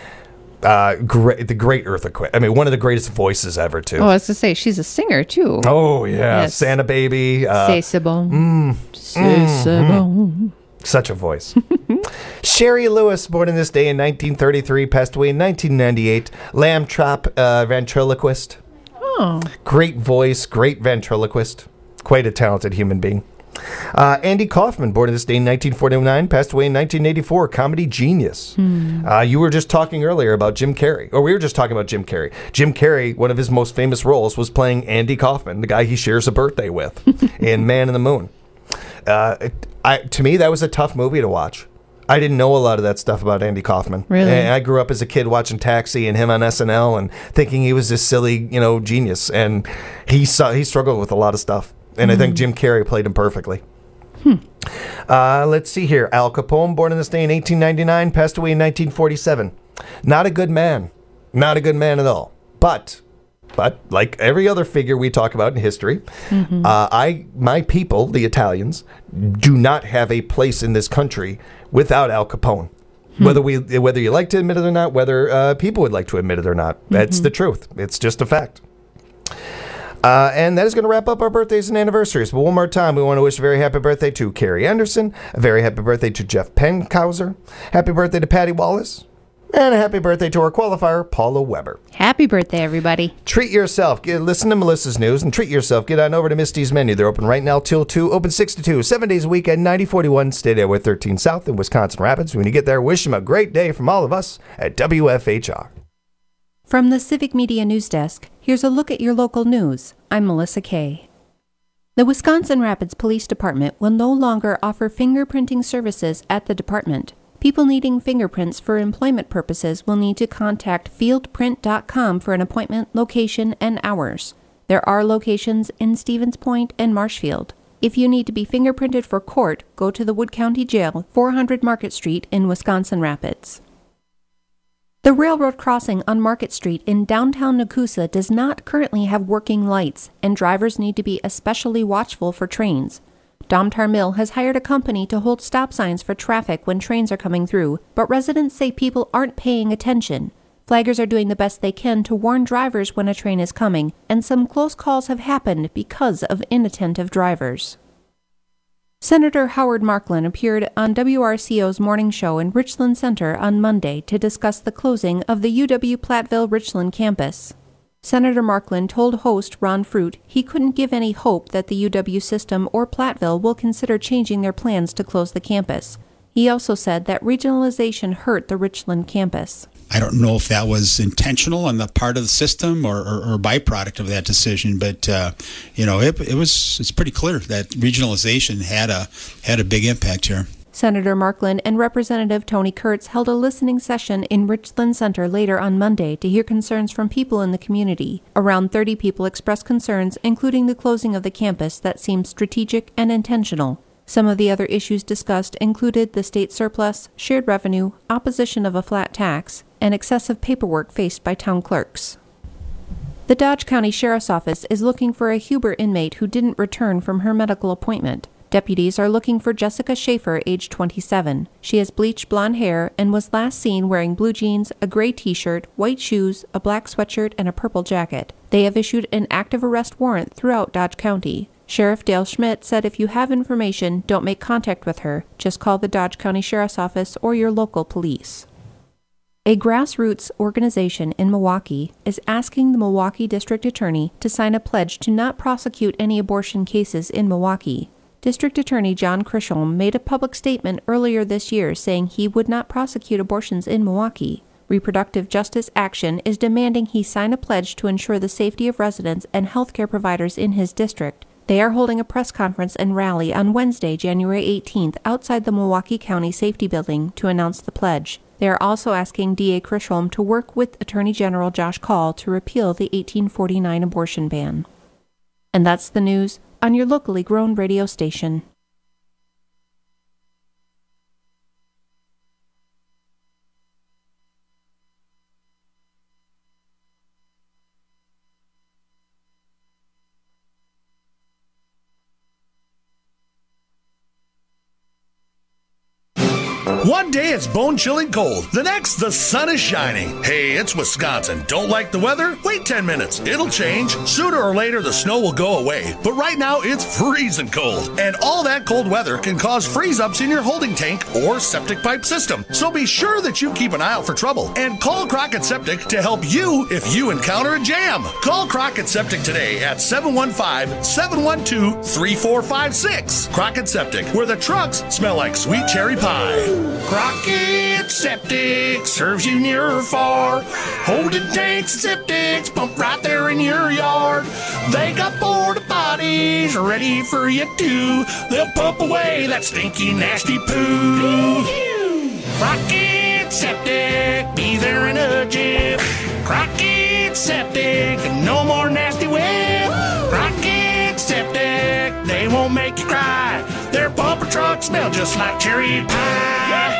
Uh, great, the great Eartha Kitt. I mean, one of the greatest voices ever, too. Oh, I was to say, she's a singer, too. Oh, yeah. Yes. Santa Baby. Uh, C'est c'est bon. mm, C'est mm, c'est mm. bon. Such a voice. Sherry Lewis, born in this day in nineteen thirty-three, passed away in nineteen ninety-eight. Lamb Chop, uh, ventriloquist. Oh. Great voice, great ventriloquist. Quite a talented human being. Uh, Andy Kaufman, born in this day in nineteen forty-nine, passed away in nineteen eighty-four. Comedy genius. Hmm. Uh, you were just talking earlier about Jim Carrey, or we were just talking about Jim Carrey. Jim Carrey, one of his most famous roles was playing Andy Kaufman, the guy he shares a birthday with in Man in the Moon. Uh, it, I, to me, that was a tough movie to watch. I didn't know a lot of that stuff about Andy Kaufman. Really? And I grew up as a kid watching Taxi and him on S N L and thinking he was this silly, you know, genius. And he saw, he struggled with a lot of stuff. And I think Jim Carrey played him perfectly. Uh, let's see here. Al Capone, born in this day in eighteen ninety-nine, passed away in nineteen forty-seven. Not a good man. Not a good man at all. But, but like every other figure we talk about in history, Mhm. uh, I, my people, the Italians, do not have a place in this country without Al Capone. Whether we, whether you like to admit it or not, whether uh, people would like to admit it or not, that's Mhm. the truth. It's just a fact. Uh, and that is going to wrap up our birthdays and anniversaries. But one more time, we want to wish a very happy birthday to Carrie Anderson, a very happy birthday to Jeff Penkhauser, happy birthday to Patty Wallace, and a happy birthday to our qualifier, Paula Weber. Happy birthday, everybody. Treat yourself. Get, listen to Melissa's news and treat yourself. Get on over to Misty's Menu. They're open right now till two, open six to two, seven days a week at ninety forty-one State Highway thirteen South in Wisconsin Rapids. When you get there, wish them a great day from all of us at W F H R. From the Civic Media News Desk, here's a look at your local news. I'm Melissa Kay. The Wisconsin Rapids Police Department will no longer offer fingerprinting services at the department. People needing fingerprints for employment purposes will need to contact fieldprint dot com for an appointment, location, and hours. There are locations in Stevens Point and Marshfield. If you need to be fingerprinted for court, go to the Wood County Jail, four hundred Market Street in Wisconsin Rapids. The railroad crossing on Market Street in downtown Nakusa does not currently have working lights, and drivers need to be especially watchful for trains. Domtar Mill has hired a company to hold stop signs for traffic when trains are coming through, but residents say people aren't paying attention. Flaggers are doing the best they can to warn drivers when a train is coming, and some close calls have happened because of inattentive drivers. Senator Howard Marklin appeared on W R C O's morning show in Richland Center on Monday to discuss the closing of the U W-Platteville-Richland campus. Senator Marklin told host Ron Fruit he couldn't give any hope that the U W system or Platteville will consider changing their plans to close the campus. He also said that regionalization hurt the Richland campus. I don't know if that was intentional on the part of the system or, or, or byproduct of that decision, but uh, you know, it, it was it's pretty clear that regionalization had a had a big impact here. Senator Marklin and Representative Tony Kurtz held a listening session in Richland Center later on Monday to hear concerns from people in the community. Around thirty people expressed concerns, including the closing of the campus that seemed strategic and intentional. Some of the other issues discussed included the state surplus, shared revenue, opposition of a flat tax, and excessive paperwork faced by town clerks. The Dodge County Sheriff's Office is looking for a Huber inmate who didn't return from her medical appointment. Deputies are looking for Jessica Schaefer, age twenty-seven. She has bleached blonde hair and was last seen wearing blue jeans, a gray t-shirt, white shoes, a black sweatshirt, and a purple jacket. They have issued an active arrest warrant throughout Dodge County. Sheriff Dale Schmidt said if you have information, don't make contact with her. Just call the Dodge County Sheriff's Office or your local police. A grassroots organization in Milwaukee is asking the Milwaukee District Attorney to sign a pledge to not prosecute any abortion cases in Milwaukee. District Attorney John Chisholm made a public statement earlier this year saying he would not prosecute abortions in Milwaukee. Reproductive Justice Action is demanding he sign a pledge to ensure the safety of residents and healthcare providers in his district. They are holding a press conference and rally on Wednesday, January eighteenth, outside the Milwaukee County Safety Building to announce the pledge. They are also asking D A Chisholm to work with Attorney General Josh Kaul to repeal the eighteen forty-nine abortion ban. And that's the news on your locally grown radio station. One day it's bone-chilling cold. The next, the sun is shining. Hey, it's Wisconsin. Don't like the weather? Wait ten minutes. It'll change. Sooner or later, the snow will go away. But right now, it's freezing cold. And all that cold weather can cause freeze-ups in your holding tank or septic pipe system. So be sure that you keep an eye out for trouble. And call Crockett Septic to help you if you encounter a jam. Call Crockett Septic today at seven one five, seven one two, three four five six. Crockett Septic, where the trucks smell like sweet cherry pie. Crockett Septic serves you near or far. Holding tanks and septics pump right there in your yard. They got porta potties ready for you too. They'll pump away that stinky, nasty poo. Crockett Septic, be there in a jiff. Crockett Septic, no more nasty whip. Crockett Septic, they won't make you cry. Their bumper trucks smell just like cherry pie.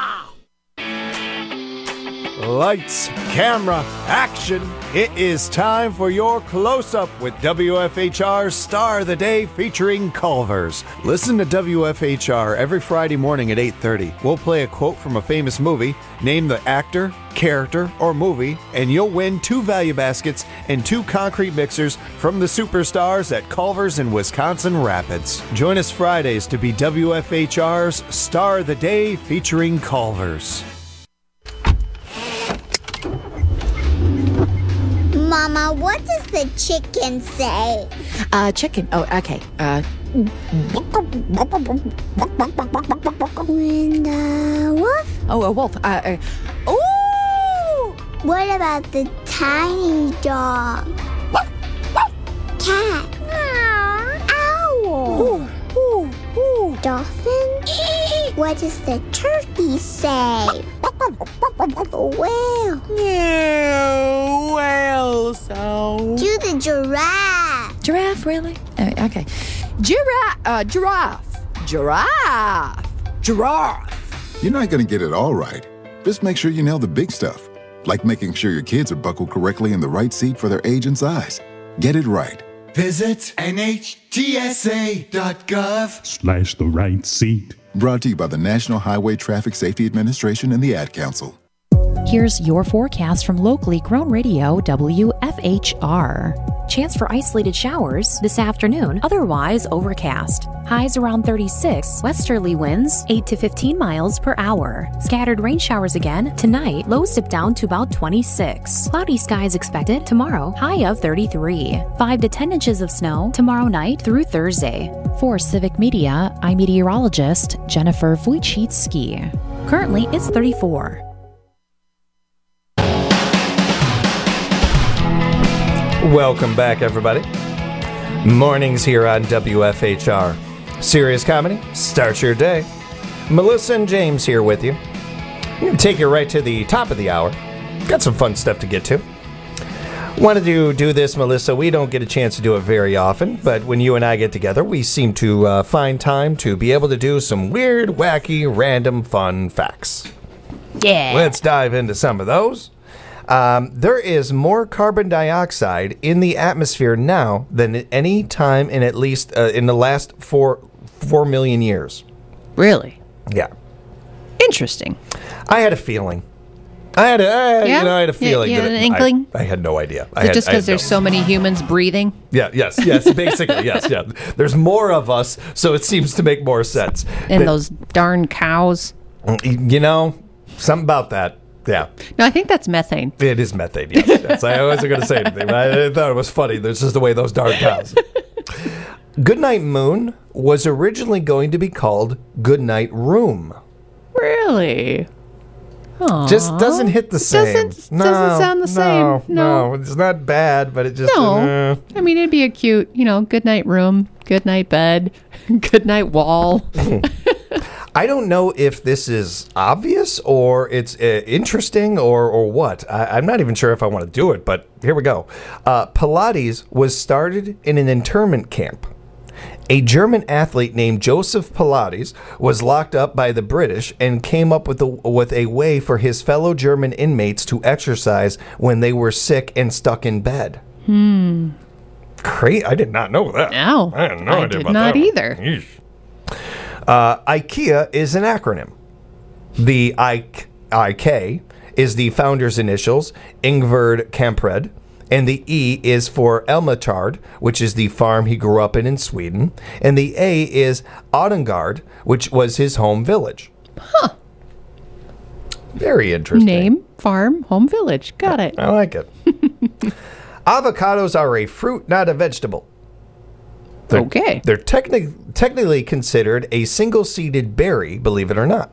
Lights, camera, action. It is time for your close-up with W F H R's Star of the Day featuring Culver's. Listen to W F H R every Friday morning at eight thirty. We'll play a quote from a famous movie, name the actor, character, or movie, and you'll win two value baskets and two concrete mixers from the superstars at Culver's in Wisconsin Rapids. Join us Fridays to be W F H R's Star of the Day featuring Culver's. Mama, what does the chicken say? Uh, chicken. Oh, okay. Uh. And uh, wolf? Oh, a wolf. Uh. uh ooh! What about the tiny dog? Cat? Owl? Ooh, ooh, ooh. Dolphin? What does the turkey say? Whale? Yeah, whale sound. Do the giraffe. Giraffe, really? Uh, okay. Giraffe. Uh, giraffe. Giraffe. Giraffe. You're not going to get it all right. Just make sure you nail the big stuff, like making sure your kids are buckled correctly in the right seat for their age and size. Get it right. Visit N H T S A dot gov slash the right seat. Brought to you by the National Highway Traffic Safety Administration and the Ad Council. Here's your forecast from locally grown radio W F H R. Chance for isolated showers this afternoon, otherwise overcast. Highs around thirty-six, westerly winds eight to fifteen miles per hour. Scattered rain showers again tonight, lows dip down to about twenty-six. Cloudy skies expected tomorrow, high of thirty-three. five to ten inches of snow tomorrow night through Thursday. For Civic Media, I'm meteorologist Jennifer Wojcicki. Currently, it's thirty-four. Welcome back, everybody. Mornings here on W F H R. Serious comedy, start your day. Melissa and James here with you. I'm going to take you right to the top of the hour. Got some fun stuff to get to. Wanted to do this, Melissa. We don't get a chance to do it very often, but when you and I get together, we seem to uh, find time to be able to do some weird, wacky, random, fun facts. Yeah. Let's dive into some of those. Um, there is more carbon dioxide in the atmosphere now than at any time in at least uh, in the last four four million years. Really? Yeah. Interesting. I had a feeling. I had a, I, Yeah? you know, I had a You- feeling. you that had an it- inkling? I, I had no idea. I Is it had, just I had because there's no- so many humans breathing? Yeah. Yes. Yes. Basically. Yes. Yeah. There's more of us, so it seems to make more sense. And But, those darn cows. you know, something about that. Yeah. No, I think that's methane. It is methane, yes. yes. I wasn't going to say anything, but I thought it was funny. There's just the way those darn cows. Goodnight Moon was originally going to be called Goodnight Room. Really? Aw. Just doesn't hit the same. Doesn't, doesn't sound the no, same. No. no, it's not bad, but it just... No. uh, I mean, it'd be a cute, you know, good night room, good night bed, good night wall. I don't know if this is obvious or it's uh, interesting or, or what. I, I'm not even sure if I want to do it, but here we go. Uh, Pilates was started in an internment camp. A German athlete named Joseph Pilates was locked up by the British and came up with a, with a way for his fellow German inmates to exercise when they were sick and stuck in bed. Hmm. Great. I did not know that. No. I had no I idea did about not that one. either. Yeesh. Uh, IKEA is an acronym. The I K is the founder's initials, Ingvard Kamprad, and the E is for Elmatard, which is the farm he grew up in in Sweden, and the A is Ottengard, which was his home village. Huh. Very interesting. Name, farm, home village. Got it. I like it. Avocados are a fruit, not a vegetable. They're, Okay. They're techni- technically considered a single-seeded berry, believe it or not.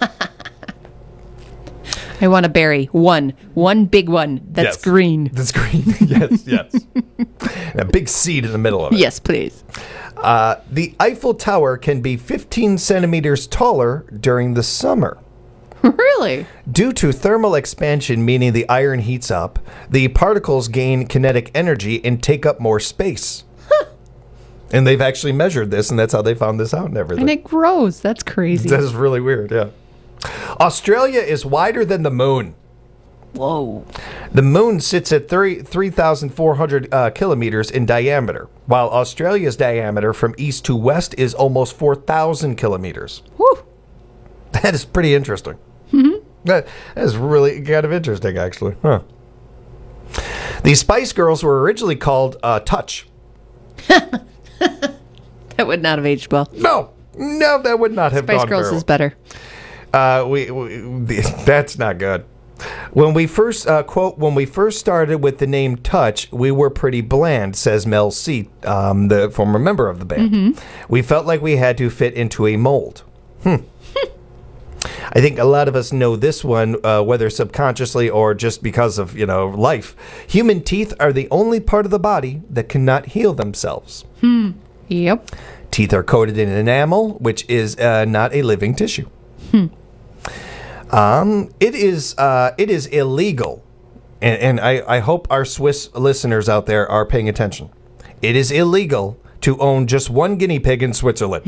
I want a berry. One. One big one that's Yes. green. That's green. Yes, yes. A big seed in the middle of it. Yes, please. Uh, the Eiffel Tower can be fifteen centimeters taller during the summer. Really? Due to thermal expansion, meaning the iron heats up, the particles gain kinetic energy and take up more space. And they've actually measured this, and that's how they found this out and everything. And it grows. That's crazy. That is really weird, yeah. Australia is wider than the moon. Whoa. The moon sits at three thousand four hundred uh, kilometers in diameter, while Australia's diameter from east to west is almost four thousand kilometers. Whew. That is pretty interesting. Mm-hmm. That, that is really kind of interesting, actually. Huh. The Spice Girls were originally called uh, Touch. That would not have aged well. No, no, that would not have Spice gone Girls very is better. Uh, we, we that's not good. When we first uh, quote, when we first started with the name Touch, we were pretty bland, says Mel C, um, the former member of the band. Mm-hmm. We felt like we had to fit into a mold. Hmm. I think a lot of us know this one, uh, whether subconsciously or just because of, you know, life. Human teeth are the only part of the body that cannot heal themselves. Hmm. Yep. Teeth are coated in enamel, which is uh, not a living tissue. Hmm. Um, it is uh, it is illegal, and, and I, I hope our Swiss listeners out there are paying attention. It is illegal to own just one guinea pig in Switzerland.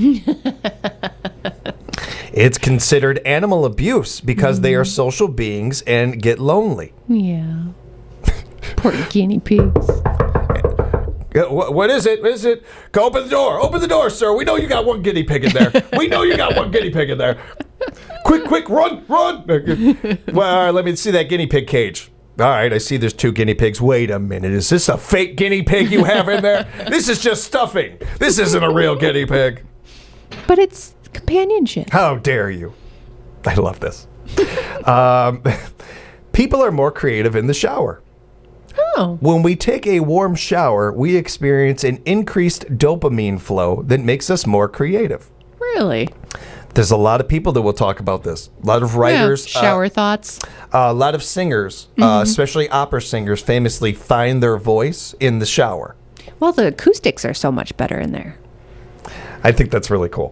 It's considered animal abuse because mm. they are social beings and get lonely. Yeah. Poor guinea pigs. What, what is it? What is it? Go open the door. Open the door, sir. We know you got one guinea pig in there. We know you got one guinea pig in there. Quick, quick, run, run. Well, all right, let me see that guinea pig cage. All right, I see there's two guinea pigs. Wait a minute. Is this a fake guinea pig you have in there? This is just stuffing. This isn't a real guinea pig. But it's companionship. How dare you? I love this. um, people are more creative in the shower. Oh. When we take a warm shower, we experience an increased dopamine flow that makes us more creative. Really? There's a lot of people that will talk about this. A lot of writers. Yeah, shower uh, thoughts. Uh, a lot of singers, Mm-hmm. uh, especially opera singers, famously find their voice in the shower. Well, the acoustics are so much better in there. I think that's really cool.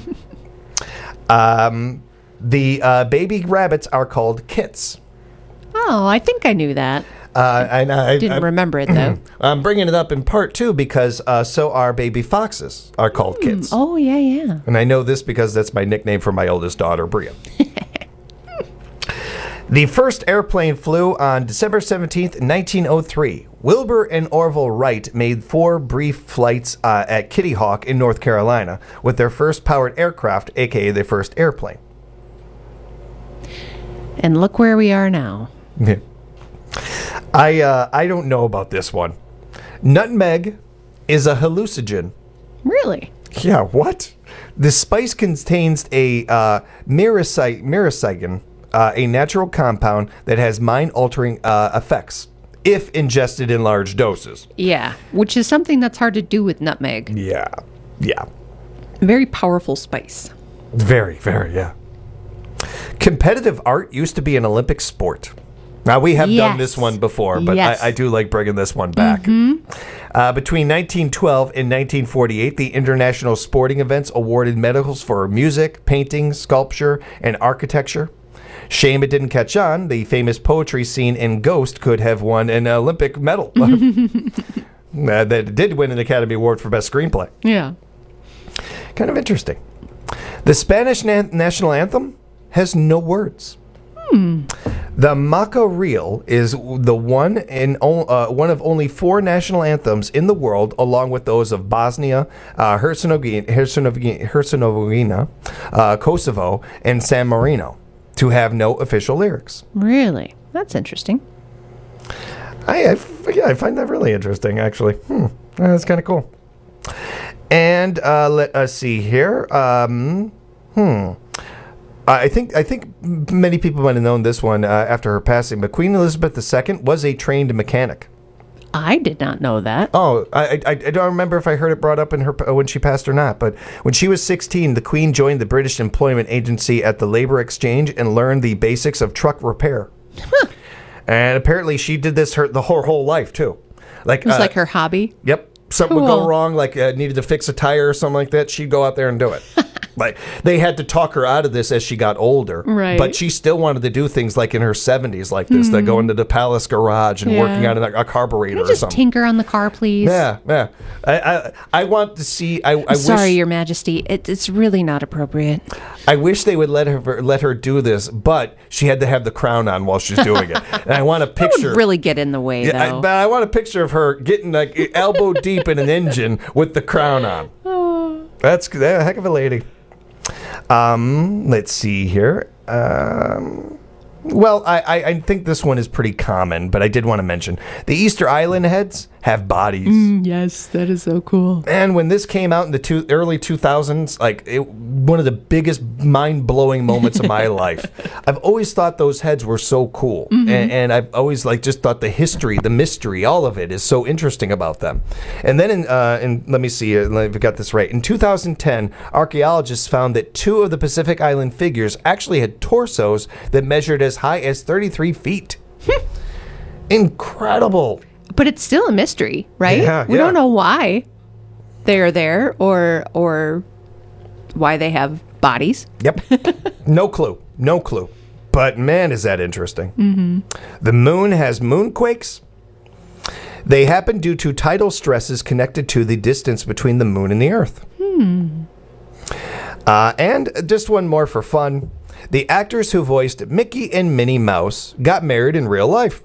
um, the uh, baby rabbits are called kits. Oh, I think I knew that. Uh, and I Didn't I, remember it, though. I'm bringing it up in part two because uh, so are baby foxes are called kits. Oh, yeah, yeah. And I know this because that's my nickname for my oldest daughter, Bria. The first airplane flew on December seventeenth, nineteen oh three. Wilbur and Orville Wright made four brief flights uh, at Kitty Hawk in North Carolina with their first powered aircraft, a k a their first airplane. And look where we are now. Yeah. I uh, I don't know about this one. Nutmeg is a hallucinogen. Really? Yeah, what? The spice contains a uh, myrici- myricin, uh, a natural compound that has mind-altering uh, effects if ingested in large doses. Yeah, which is something that's hard to do with nutmeg. Yeah, yeah. Very powerful spice. Very, very, yeah. Competitive art used to be an Olympic sport. Now, we have Yes. done this one before, but Yes. I, I do like bringing this one back. Mm-hmm. Uh, between nineteen twelve and nineteen forty-eight, the international sporting events awarded medals for music, painting, sculpture, and architecture. Shame it didn't catch on. The famous poetry scene in Ghost could have won an Olympic medal. uh, that did win an Academy Award for Best Screenplay. Yeah. Kind of interesting. The Spanish na- national anthem has no words. Hmm. The Macarril is the one and o- uh, one of only four national anthems in the world, along with those of Bosnia, uh, Herzegovina, Herzegovina, Herzegovina uh, Kosovo, and San Marino, to have no official lyrics. Really? That's interesting. I, I f- yeah, I find that really interesting, actually. Hmm. Uh, That's kind of cool. And uh, let us see here. Um, hmm. I think I think many people might have known this one uh, after her passing, but Queen Elizabeth the Second was a trained mechanic. I did not know that. Oh, I, I I don't remember if I heard it brought up in her when she passed or not. But when she was sixteen, the Queen joined the British Employment Agency at the Labour Exchange and learned the basics of truck repair. And apparently, she did this her the whole whole life too. Like It was uh, like her hobby. Yep. Something would go Cool. wrong, like uh, needed to fix a tire or something like that. She'd go out there and do it. Like they had to talk her out of this as she got older, Right. but she still wanted to do things like in her seventies, like this, that Mhm. go into the palace garage and Yeah. working on a, a carburetor Can I or just something. tinker on the car, please? Yeah, yeah. I, I, I want to see. I, I Sorry, wish. Your Majesty. It, it's really not appropriate. I wish they would let her let her do this, but she had to have the crown on while she's doing it. And I want a That would picture. really get in the way, Yeah, I, though. but I want a picture of her getting like elbow deep in an engine with the crown on. That's a heck of a lady. Um, let's see here. Um, well, I, I, I think this one is pretty common, but I did want to mention the Easter Island heads have bodies. Mm, yes, that is so cool. And when this came out in the two, early two thousands, like it, one of the biggest mind-blowing moments of my life. I've always thought those heads were so cool, Mhm. and, and I've always like just thought the history, the mystery, all of it is so interesting about them. And then, in, uh, in let me see, uh, if I got this right. In two thousand ten, archaeologists found that two of the Pacific Island figures actually had torsos that measured as high as thirty-three feet. Incredible. But it's still a mystery, right? Yeah, we yeah. don't know why they're there or or why they have bodies. Yep. No clue. No clue. But man, is that interesting. Mm-hmm. The moon has moonquakes. They happen due to tidal stresses connected to the distance between the moon and the earth. Hmm. Uh, and just one more for fun. The actors who voiced Mickey and Minnie Mouse got married in real life.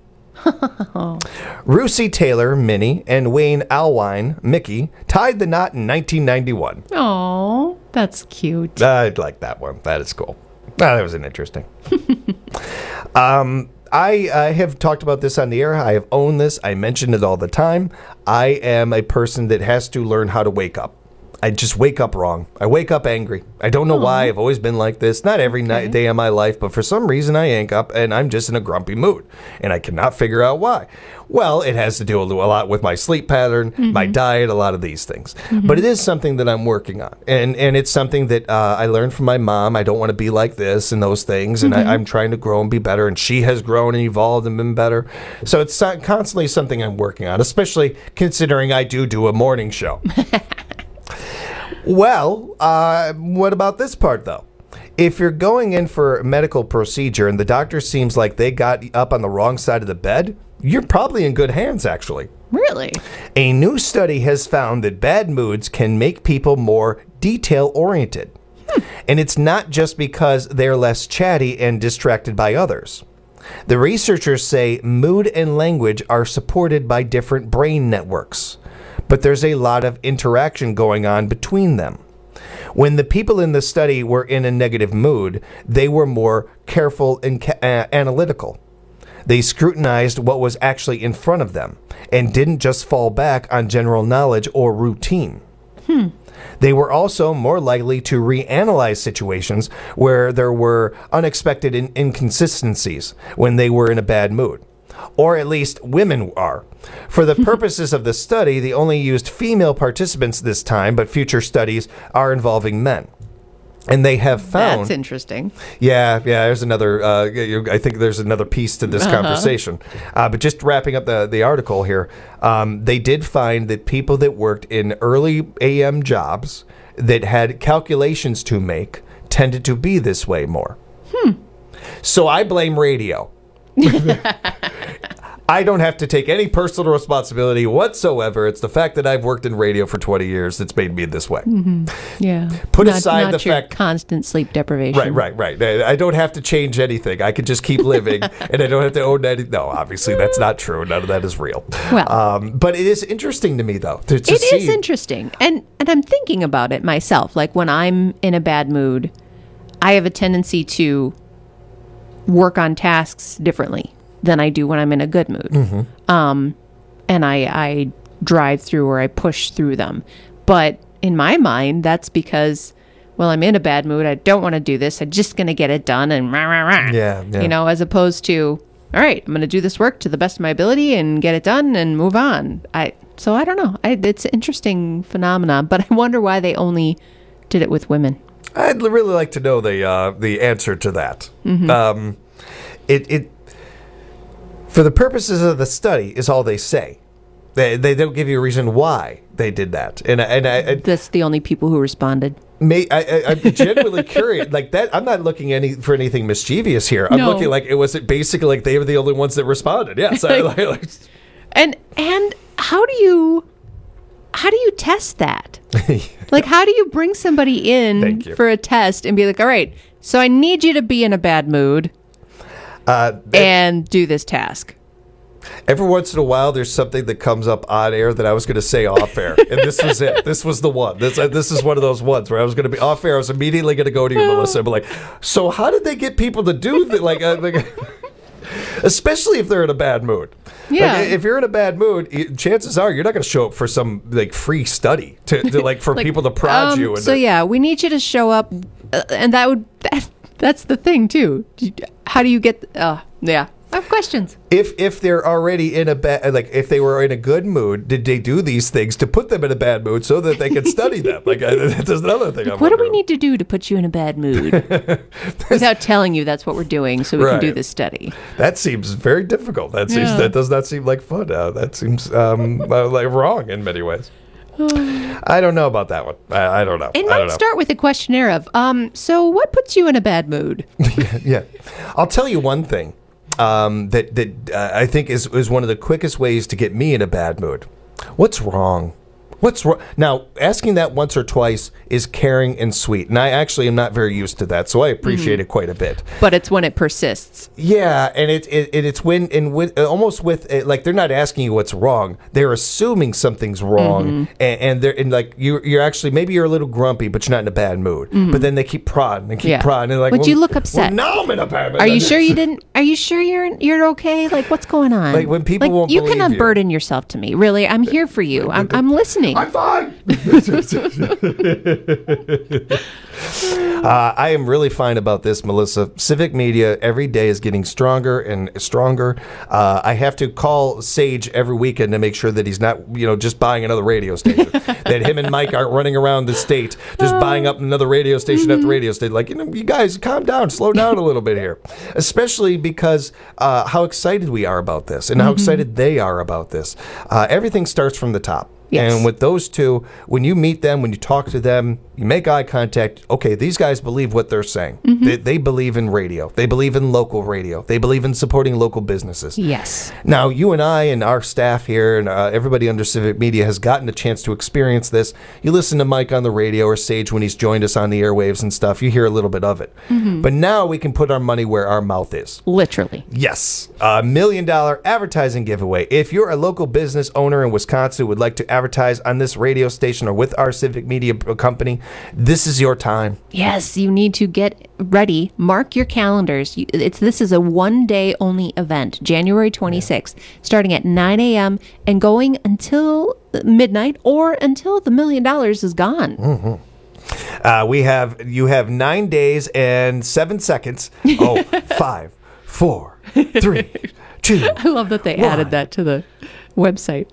Russi Taylor, Minnie, and Wayne Allwine, Mickey, tied the knot in nineteen ninety-one. Oh, that's cute. I'd like that one. That is cool. Ah, that was an interesting. um, I, I have talked about this on the air. I have owned this. I mention it all the time. I am a person that has to learn how to wake up. I just wake up wrong. I wake up angry. I don't know Aww. why. I've always been like this. Not every Okay. night, day of my life, but for some reason I wake up and I'm just in a grumpy mood. And I cannot figure out why. Well, it has to do a lot with my sleep pattern, Mm-hmm. my diet, a lot of these things. Mhm. But it is something that I'm working on. And and it's something that uh, I learned from my mom. I don't want to be like this and those things. And Mhm. I, I'm trying to grow and be better. And she has grown and evolved and been better. So it's uh, constantly something I'm working on, especially considering I do do a morning show. Well, uh, what about this part, though? If you're going in for a medical procedure and the doctor seems like they got up on the wrong side of the bed, you're probably in good hands, actually. Really? A new study has found that bad moods can make people more detail-oriented. And it's not just because they're less chatty and distracted by others. The researchers say mood and language are supported by different brain networks, but there's a lot of interaction going on between them. When the people in the study were in a negative mood, they were more careful and ca- uh, analytical. They scrutinized what was actually in front of them and didn't just fall back on general knowledge or routine. Hmm. They were also more likely to reanalyze situations where there were unexpected in- inconsistencies when they were in a bad mood. Or at least women are. For the purposes of the study, they only used female participants this time, but future studies are involving men. And they have found... That's interesting. Yeah, yeah, there's another, uh, you- I think there's another piece to this Uh-huh. conversation. Uh, but just wrapping up the, the article here, um, they did find that people that worked in early A M jobs that had calculations to make tended to be this way more. Hmm. So I blame radio. I don't have to take any personal responsibility whatsoever. It's the fact that I've worked in radio for twenty years that's made me this way. Mm-hmm. Yeah. Put Not- aside not the your fact- constant sleep deprivation. Right, right, right. I I don't have to change anything. I could just keep living, and I don't have to own any. No, obviously that's not true. None of that is real. Well. um, but it is interesting to me, though, to, to It see. is interesting, and and I'm thinking about it myself. Like when I'm in a bad mood, I have a tendency to work on tasks differently than I do when I'm in a good mood. Mhm. Um, and I I drive through or I push through them. But in my mind, that's because, well, I'm in a bad mood. I don't want to do this. I'm just going to get it done and rah, rah, rah. Yeah, yeah. You know, as opposed to, all right, I'm going to do this work to the best of my ability and get it done and move on. I so I don't know. I, it's an interesting phenomenon, but I wonder why they only did it with women. I'd l- really like to know the uh, the answer to that. Mhm. Um, it it for the purposes of the study is all they say. They they don't give you a reason why they did that, and I- and I, I That's the only people who responded. May, I, I, I'm genuinely curious. Like that, I'm not looking any for anything mischievous here. I'm No. looking like it was it basically like they were the only ones that responded. Yes, I, like, like, And and how do you how do you test that? Like how do you bring somebody in Thank you. for a test and be like, all right, so I need you to be in a bad mood uh, and do this task. every once in a while, there's something that comes up on air that I was going to say off air, and this was it. This was the one. This uh, this is one of those ones where I was going to be off air. I was immediately going to go to you, Melissa, and be like, "So how did they get people to do that?" Like, uh, like especially if they're in a bad mood. Yeah. Like, if you're in a bad mood, y- chances are you're not going to show up for some like free study to, to like for Like, people to prod um, you. And So yeah, we need you to show up, uh, and that would that, that's the thing too. Do you- How do you get? Uh, yeah, I have questions. If if they're already in a bad, like if they were in a good mood, did they do these things to put them in a bad mood so that they could study them? Like uh, that's another thing. I'm What do we wondering. need to do to put you in a bad mood without telling you that's what we're doing, so we can do Right. this study? That seems very difficult. That seems Yeah. that does not seem like fun. Uh, that seems um, uh, like wrong in many ways. I don't know about that one. I, I don't know. It I might don't know. start with a questionnaire of, um, so what puts you in a bad mood? Yeah, I'll tell you one thing um, that that uh, I think is is one of the quickest ways to get me in a bad mood. What's wrong? What's wrong? Now, asking that once or twice is caring and sweet. And I actually am not very used to that, so I appreciate Mhm. it quite a bit. But it's when it persists. Yeah, and it, it, it it's when and with almost with it, like they're not asking you what's wrong; they're assuming something's wrong, Mhm. and, and they're and like you you're actually maybe you're a little grumpy, but you're not in a bad mood. Mhm. But then they keep prodding and keep Yeah. prodding, and like, Would well, you look well, upset? now I'm in a bad mood. Are you sure you didn't? Are you sure you're you're okay? Like, what's going on? Like, when people like, won't you can believe you. unburden yourself to me. Really, I'm here for you. I'm I'm listening. I'm fine. Uh, I am really fine about this, Melissa. Civic Media every day is getting stronger and stronger. Uh, I have to call Sage every weekend to make sure that he's not, you know, just buying another radio station. That him and Mike aren't running around the state just buying up another radio station Mm-hmm. after radio station. Like, you know, you guys, calm down, slow down a little bit here. Especially because uh, how excited we are about this and how Mhm. excited they are about this. Uh, everything starts from the top. Yes. And with those two, when you meet them, when you talk to them, you make eye contact. Okay, these guys believe what they're saying. Mhm. They, they believe in radio. They believe in local radio. They believe in supporting local businesses. Yes. Now, you and I and our staff here and uh, everybody under Civic Media has gotten a chance to experience this. You listen to Mike on the radio or Sage when he's joined us on the airwaves and stuff. You hear a little bit of it. Mhm. But now we can put our money where our mouth is. Literally. Yes, a million dollar advertising giveaway. If you're a local business owner in Wisconsin who would like to advertise on this radio station or with our Civic Media company, this is your time. Yes, you need to get ready. Mark your calendars. You- It's this is a one day only event, January twenty-sixth, starting at nine a.m. and going until midnight or until the million dollars is gone. Mm-hmm. Uh, we have you have nine days and seven seconds. Oh, five, four, three, two. I love that they one. added that to the website.